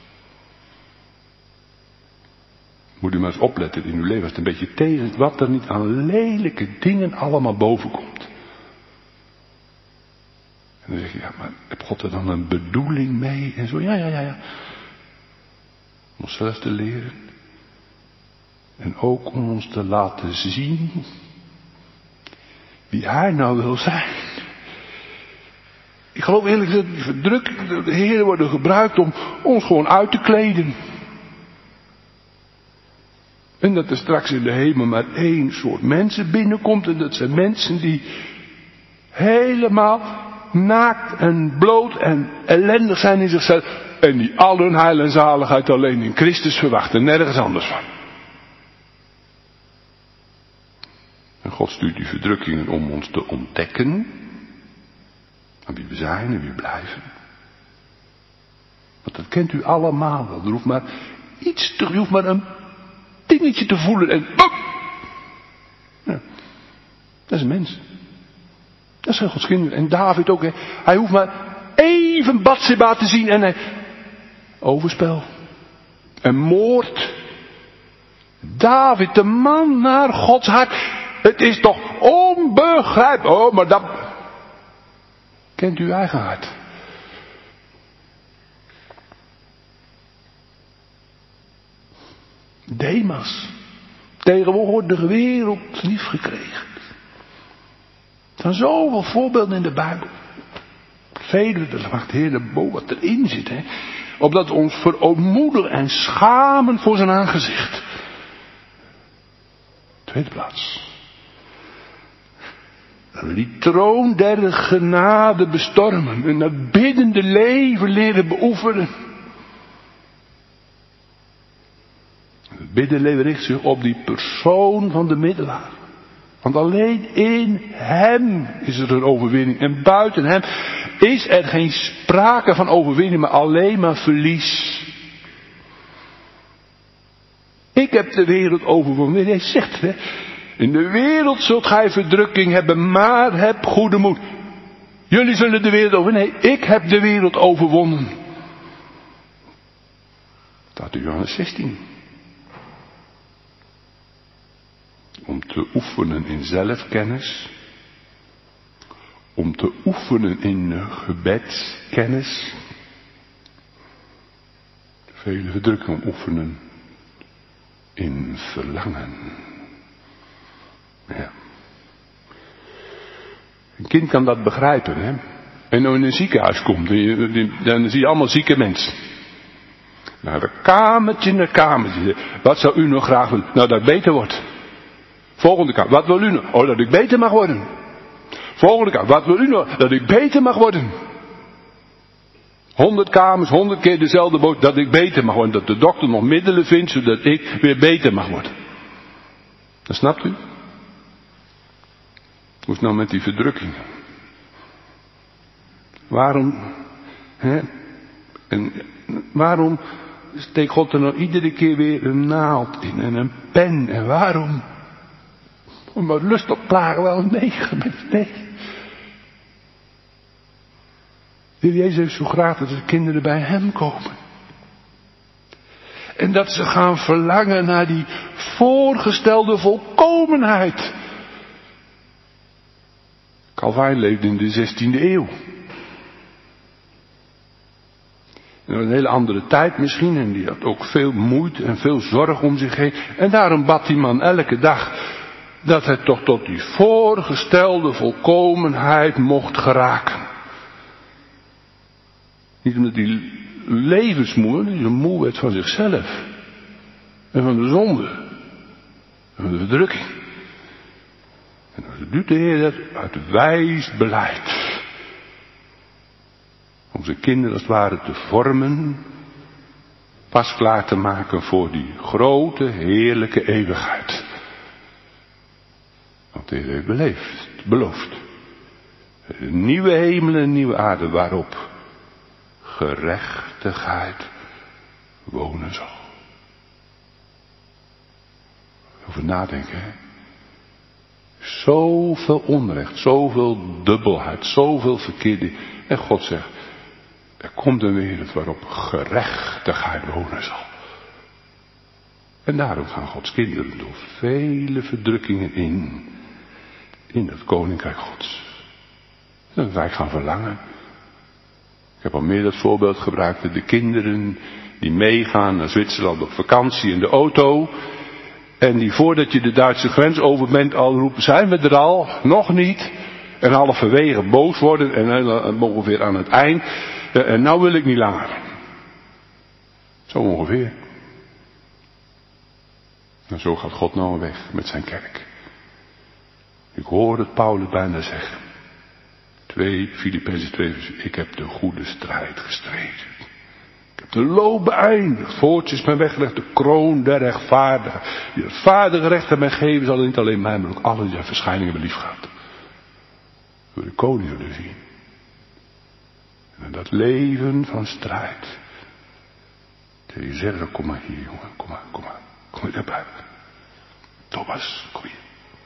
Moet u maar eens opletten in uw leven, als het een beetje tegen is, wat er niet aan lelijke dingen allemaal boven komt. En dan zeg je, ja, maar heeft God er dan een bedoeling mee? En zo, ja, ja, ja, ja. Om onszelf te leren. En ook om ons te laten zien wie hij nou wil zijn. Ik geloof eerlijk gezegd, die verdrukking door de Heer worden gebruikt om ons gewoon uit te kleden. En dat er straks in de hemel maar één soort mensen binnenkomt. En dat zijn mensen die helemaal naakt en bloot en ellendig zijn in zichzelf. En die al hun heil en zaligheid alleen in Christus verwachten. Nergens anders van. En God stuurt die verdrukkingen om ons te ontdekken. En wie we zijn en wie we blijven. Want dat kent u allemaal wel. Er hoeft maar iets te, er hoeft maar een dingetje te voelen en boem! Ja, dat is een mens. Dat zijn Gods kinderen. En David ook. Hè. Hij hoeft maar even Batseba te zien en hij... Overspel. En moord. David, de man naar Gods hart. Het is toch onbegrijpelijk. Oh, maar dat... Kent u eigen hart. Demas. Tegenwoordige wereld lief gekregen. Er zijn zoveel voorbeelden in de Bijbel. Vele, dat maakt de Heer de boom wat erin zit. Hè? Opdat we ons verootmoedigen en schamen voor zijn aangezicht. Tweede plaats. Dat we die troon der genade bestormen. En dat biddende leven leren beoefenen. Het bidden richt zich op die persoon van de middelaar. Want alleen in hem is er een overwinning. En buiten hem is er geen sprake van overwinning, maar alleen maar verlies. Ik heb de wereld overwonnen. Hij zegt, hè, in de wereld zult gij verdrukking hebben, maar heb goede moed. Jullie zullen de wereld overwinnen. Nee, ik heb de wereld overwonnen. Dat is Johannes zestien. Om te oefenen in zelfkennis. Om te oefenen in gebedskennis. Vele verdrukkingen oefenen in verlangen. Ja. Een kind kan dat begrijpen, hè. En nou in een ziekenhuis komt, dan zie je allemaal zieke mensen. Naar de kamertje, naar kamertje. Wat zou u nog graag willen? Nou, dat ik beter word. Volgende kamer, wat wil u nog? Oh, dat ik beter mag worden. Volgende kamer, wat wil u nog? Dat ik beter mag worden. Honderd kamers, honderd keer dezelfde boot, dat ik beter mag worden. Dat de dokter nog middelen vindt, zodat ik weer beter mag worden. Dat snapt u? Hoe is het nou met die verdrukking? Waarom, hè? En waarom steekt God er nou iedere keer weer een naald in en een pen? En waarom? Om maar lust op klagen wel negen met nee. De Heer Jezus heeft zo graag dat de kinderen bij hem komen. En dat ze gaan verlangen naar die voorgestelde volkomenheid. Calvijn leefde in de zestiende eeuw. In een hele andere tijd misschien. En die had ook veel moeite en veel zorg om zich heen. En daarom bad die man elke dag dat hij toch tot die voorgestelde volkomenheid mocht geraken. Niet omdat hij levensmoe, die moe werd van zichzelf. En van de zonde. En van de verdrukking. En dan doet de Heer dat uit wijs beleid. Om zijn kinderen als het ware te vormen. Pas klaar te maken voor die grote, heerlijke eeuwigheid. Want de Heer heeft beleefd, beloofd. Een nieuwe hemel en een nieuwe aarde waarop gerechtigheid wonen zal. Over nadenken, hè. Zoveel onrecht, zoveel dubbelheid, zoveel verkeerde. En God zegt, er komt een wereld waarop gerechtigheid wonen zal. En daarom gaan Gods kinderen door vele verdrukkingen in, in het koninkrijk Gods. Dat wij gaan verlangen. Ik heb al meer dat voorbeeld gebruikt. De kinderen die meegaan naar Zwitserland op vakantie in de auto. En die voordat je de Duitse grens over bent al roepen, zijn we er al? Nog niet. En halverwege boos worden en ongeveer aan het eind. En nou wil ik niet langer. Zo ongeveer. En zo gaat God nou weg met zijn kerk. Ik hoor het Paulus bijna zeggen. twee, Filippenzen twee, ik heb de goede strijd gestreden. Ik heb de loop beëindigd. Voorts is mij weggelegd de kroon der rechtvaardigen. Die rechtvaardige rechter mij geven zal niet alleen mij, maar ook alle die zijn verschijningen belief gehad. We de koning zullen zien. En dat leven van strijd. Dat je zegt, kom maar hier jongen, kom maar, kom maar. Kom maar erbij. Thomas, kom hier.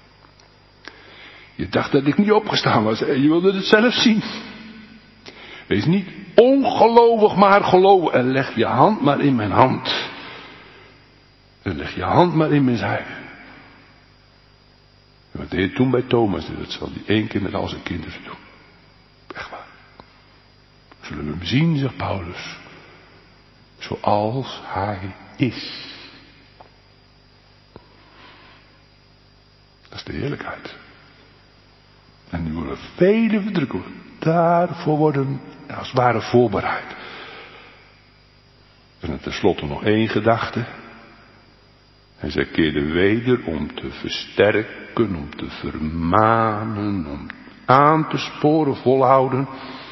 Je dacht dat ik niet opgestaan was en je wilde het zelf zien. Wees niet ongelovig, maar gelovig. En leg je hand maar in mijn hand. En leg je hand maar in mijn zij. En wat deed hij toen bij Thomas? Dat zal hij één keer met al zijn kinderen doen. Echt waar. Zullen we hem zien, zegt Paulus. Zoals hij is. Dat is de heerlijkheid. En nu worden vele verdrukken daarvoor worden als het ware voorbereid. En dan tenslotte nog één gedachte. En zij keerden weder om te versterken, om te vermanen, om aan te sporen, volhouden.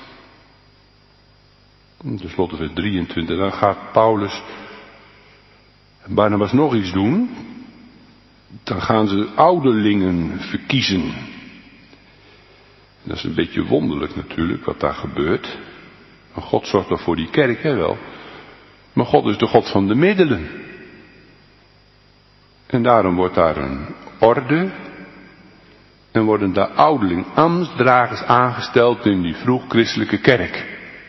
En tenslotte vers drieëntwintig, dan gaat Paulus en Barnabas nog iets doen. Dan gaan ze ouderlingen verkiezen. Dat is een beetje wonderlijk natuurlijk wat daar gebeurt. Maar God zorgt wel voor die kerk, hè wel. Maar God is de God van de middelen. En daarom wordt daar een orde. En worden daar ouderling ambtsdragers aangesteld in die vroeg-christelijke kerk.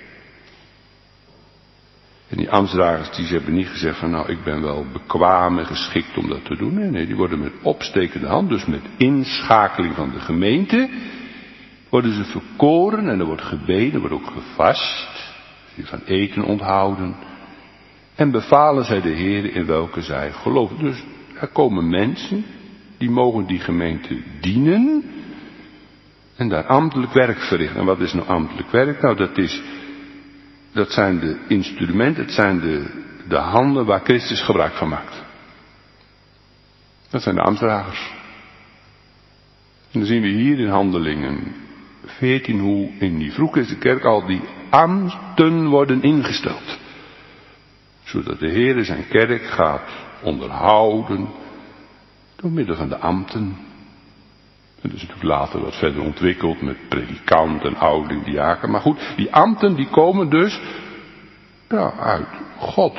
En die ambtsdragers die hebben niet gezegd van nou ik ben wel bekwaam en geschikt om dat te doen. Nee, nee, die worden met opstekende hand, dus met inschakeling van de gemeente, worden ze verkoren en er wordt gebeden, er wordt ook gevast, van eten onthouden. En bevalen zij de Heer in welke zij geloven. Dus er komen mensen, die mogen die gemeente dienen en daar ambtelijk werk verrichten. En wat is nou ambtelijk werk? Nou dat is, dat zijn de instrumenten, het zijn de, de handen waar Christus gebruik van maakt. Dat zijn de ambtsdragers. En dan zien we hier in Handelingen veertien hoe in die vroegchristelijke kerk al die ambten worden ingesteld. Zodat de Heer zijn kerk gaat onderhouden door middel van de ambten. En dat is natuurlijk later wat verder ontwikkeld met predikant en ouderling, diaken. Maar goed, die ambten die komen dus ja, uit God.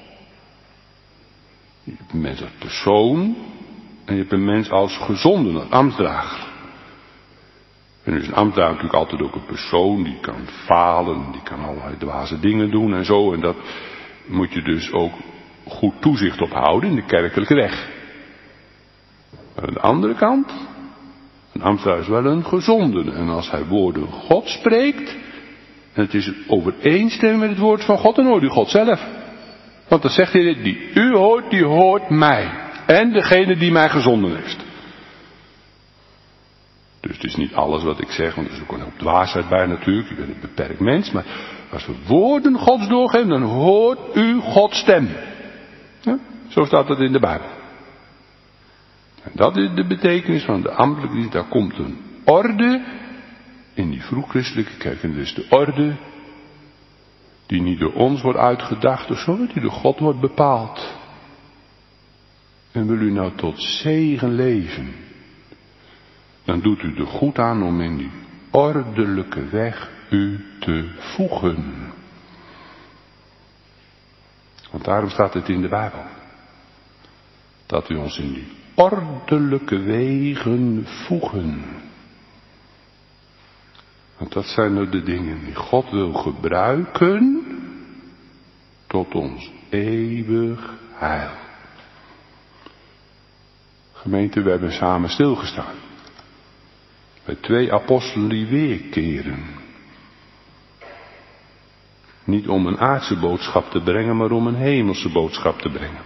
Je hebt een mens als persoon en je hebt een mens als gezonden, als ambtsdrager. En dus een ambtenaar natuurlijk altijd ook een persoon die kan falen, die kan allerlei dwaze dingen doen en zo. En dat moet je dus ook goed toezicht op houden in de kerkelijke weg. Maar aan de andere kant, een ambtenaar is wel een gezondene. En als hij woorden God spreekt, en het is overeenstemming met het woord van God, dan hoort u God zelf. Want dan zegt hij, die u hoort, die hoort mij. En degene die mij gezonden heeft. Dus het is niet alles wat ik zeg, want er is ook een hoop dwaasheid bij natuurlijk. Je bent een beperkt mens, maar als we woorden Gods doorgeven, dan hoort u Gods stem. Ja, zo staat het in de Bijbel. En dat is de betekenis van de ambtelijke dienst. Daar komt een orde in die vroeg-christelijke kerk. En dat is de orde die niet door ons wordt uitgedacht of zo, die door God wordt bepaald. En wil u nou tot zegen leven, dan doet u er goed aan om in die ordelijke weg u te voegen. Want daarom staat het in de Bijbel. Dat u ons in die ordelijke wegen voegen. Want dat zijn nou de dingen die God wil gebruiken tot ons eeuwig heil. Gemeente, we hebben samen stilgestaan Bij twee apostelen die weerkeren. Niet om een aardse boodschap te brengen, maar om een hemelse boodschap te brengen.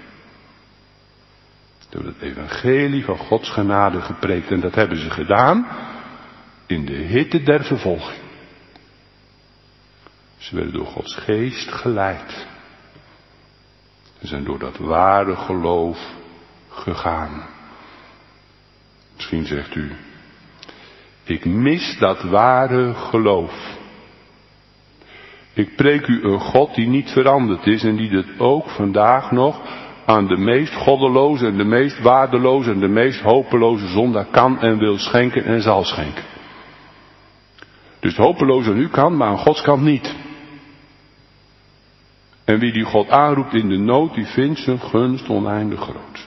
Door het evangelie van Gods genade gepreekt. En dat hebben ze gedaan in de hitte der vervolging. Ze werden door Gods geest geleid. Ze zijn door dat ware geloof gegaan. Misschien zegt u, ik mis dat ware geloof. Ik preek u een God die niet veranderd is en die het ook vandaag nog aan de meest goddeloze en de meest waardeloze en de meest hopeloze zondaar kan en wil schenken en zal schenken. Dus het hopeloze aan u kan, maar aan Gods kant niet. En wie die God aanroept in de nood, die vindt zijn gunst oneindig groot.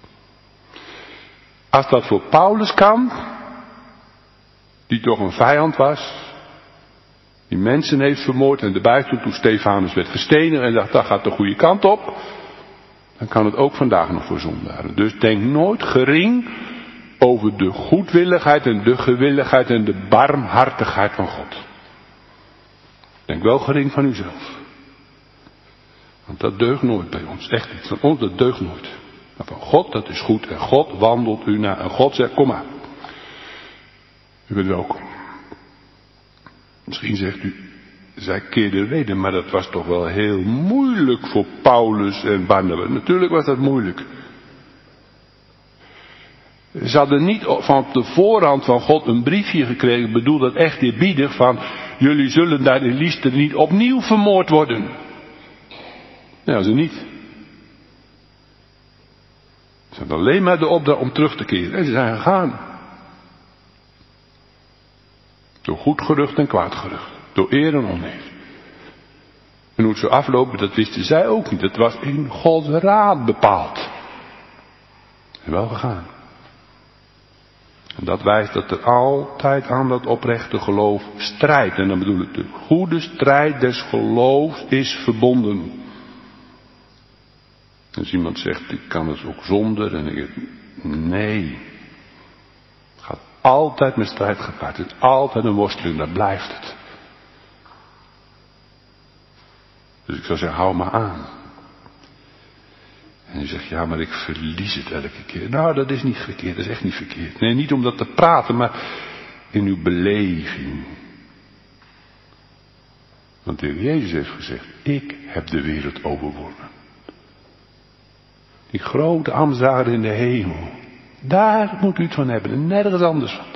Als dat voor Paulus kan, die toch een vijand was, die mensen heeft vermoord en erbij stond toen Stefanus werd gestenigd en dacht, dat gaat de goede kant op, dan kan het ook vandaag nog voor zondaren. Dus denk nooit gering over de goedwilligheid en de gewilligheid en de barmhartigheid van God. Denk wel gering van uzelf. Want dat deugt nooit bij ons. Echt niet. Van ons dat deugt nooit. Maar van God dat is goed. En God wandelt u na. En God zegt, kom maar. U bent welkom. Misschien zegt u, zij keerden reden. Maar dat was toch wel heel moeilijk voor Paulus en Barnabas. Natuurlijk was dat moeilijk. Ze hadden niet van op de voorhand van God een briefje gekregen. Ik bedoel dat echt eerbiedig van, jullie zullen daar in Lystra niet opnieuw vermoord worden. Nou, ze niet. Ze hadden alleen maar de opdracht om terug te keren. En ze zijn gegaan. Door goed gerucht en kwaad gerucht. Door eer en oneer. En hoe het zou aflopen, dat wisten zij ook niet. Het was in Gods raad bepaald. En wel gegaan. En dat wijst dat er altijd aan dat oprechte geloof strijd. En dan bedoel ik, de goede strijd des geloofs is verbonden. Als iemand zegt, ik kan het ook zonder. En ik, nee. Het gaat altijd met strijd gepaard. Het is altijd een worsteling, daar blijft het. Dus ik zou zeggen, hou maar aan. En je zegt, ja, maar ik verlies het elke keer. Nou, dat is niet verkeerd, dat is echt niet verkeerd. Nee, niet om dat te praten, maar in uw beleving. Want de Heer Jezus heeft gezegd, ik heb de wereld overwonnen. Die grote ambtsdagen in de hemel. Daar moet u het van hebben en nergens anders van.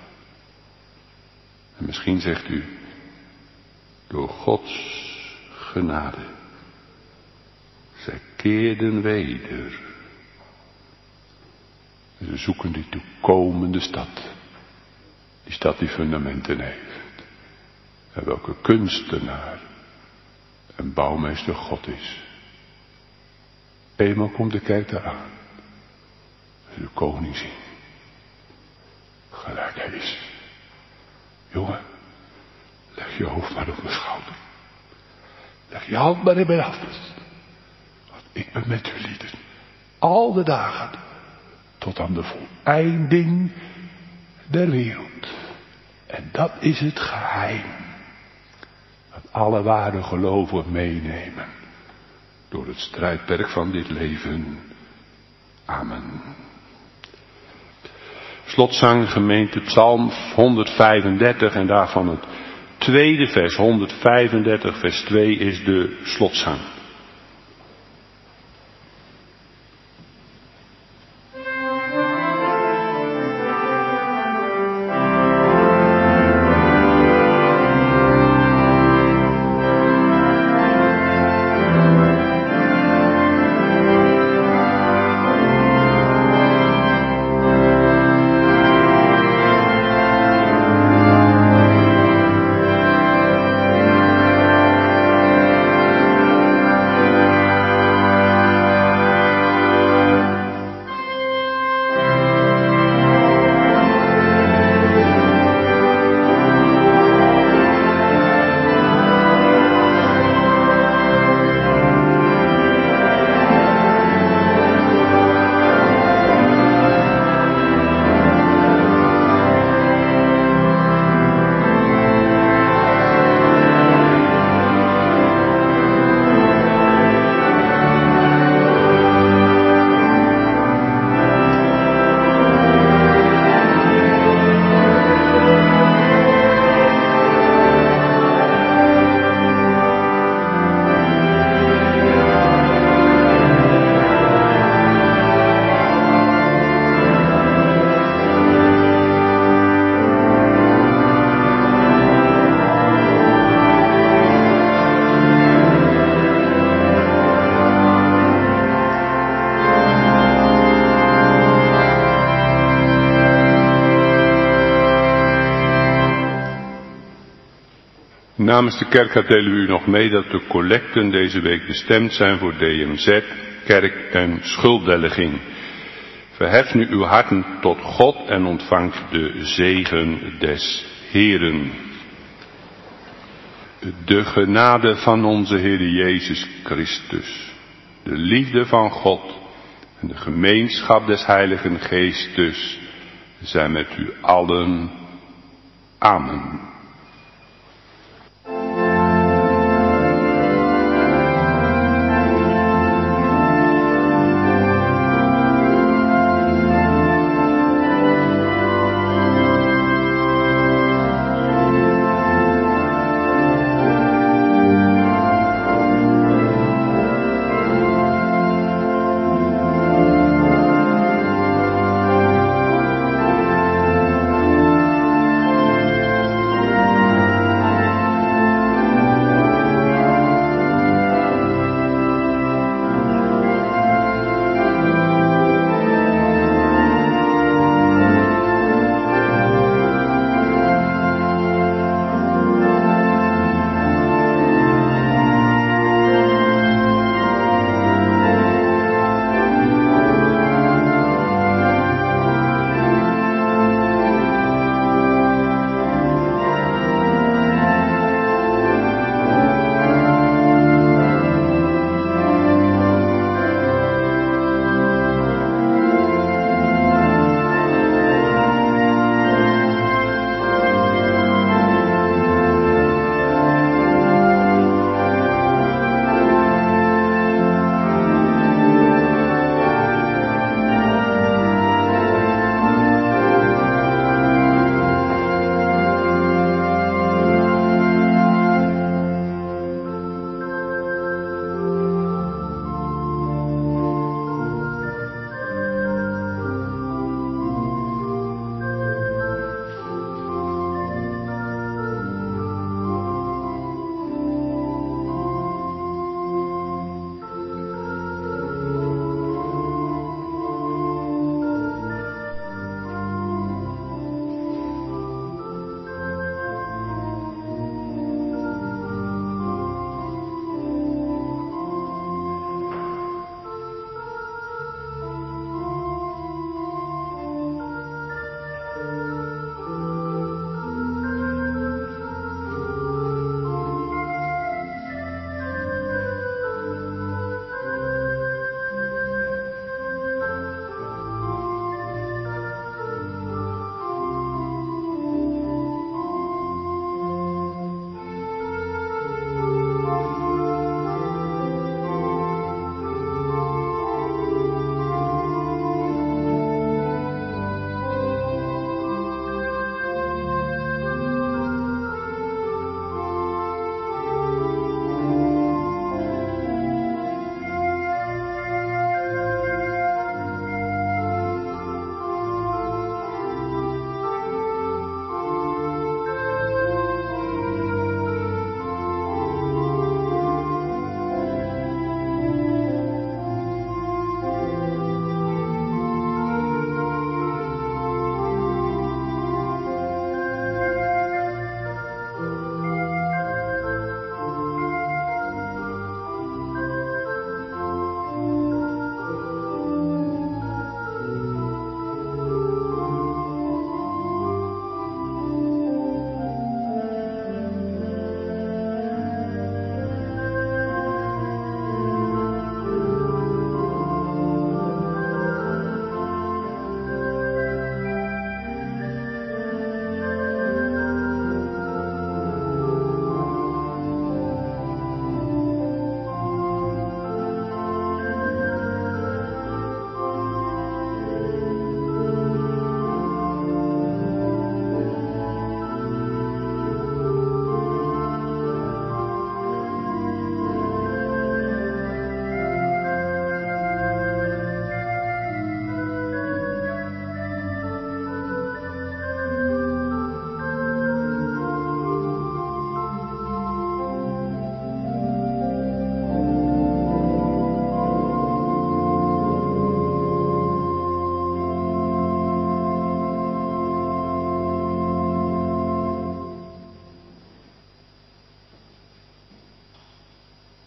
En misschien zegt u, door Gods genade. Zij keerden weder. Ze zoeken die toekomende stad. Die stad die fundamenten heeft. En welke kunstenaar en bouwmeester God is. Eenmaal komt de kerk eraan. Ze de koning zien. Gelijk hij is. Jongen, leg je hoofd maar op mijn schouder. Leg je hand maar in mijn hand. Want ik ben met u lieden. Al de dagen. Tot aan de voleinding der wereld. En dat is het geheim. Dat alle ware gelovigen meenemen. Door het strijdperk van dit leven. Amen. Slotzang gemeente Psalm honderdvijfendertig en daarvan het tweede vers. honderdvijfendertig vers twee is de slotzang. Namens de kerk delen we u nog mee dat de collecten deze week bestemd zijn voor D M Z, kerk en schulddelging. Verhef nu uw harten tot God en ontvangt de zegen des Heeren. De genade van onze Heer Jezus Christus, de liefde van God en de gemeenschap des Heiligen Geestes zijn met u allen. Amen.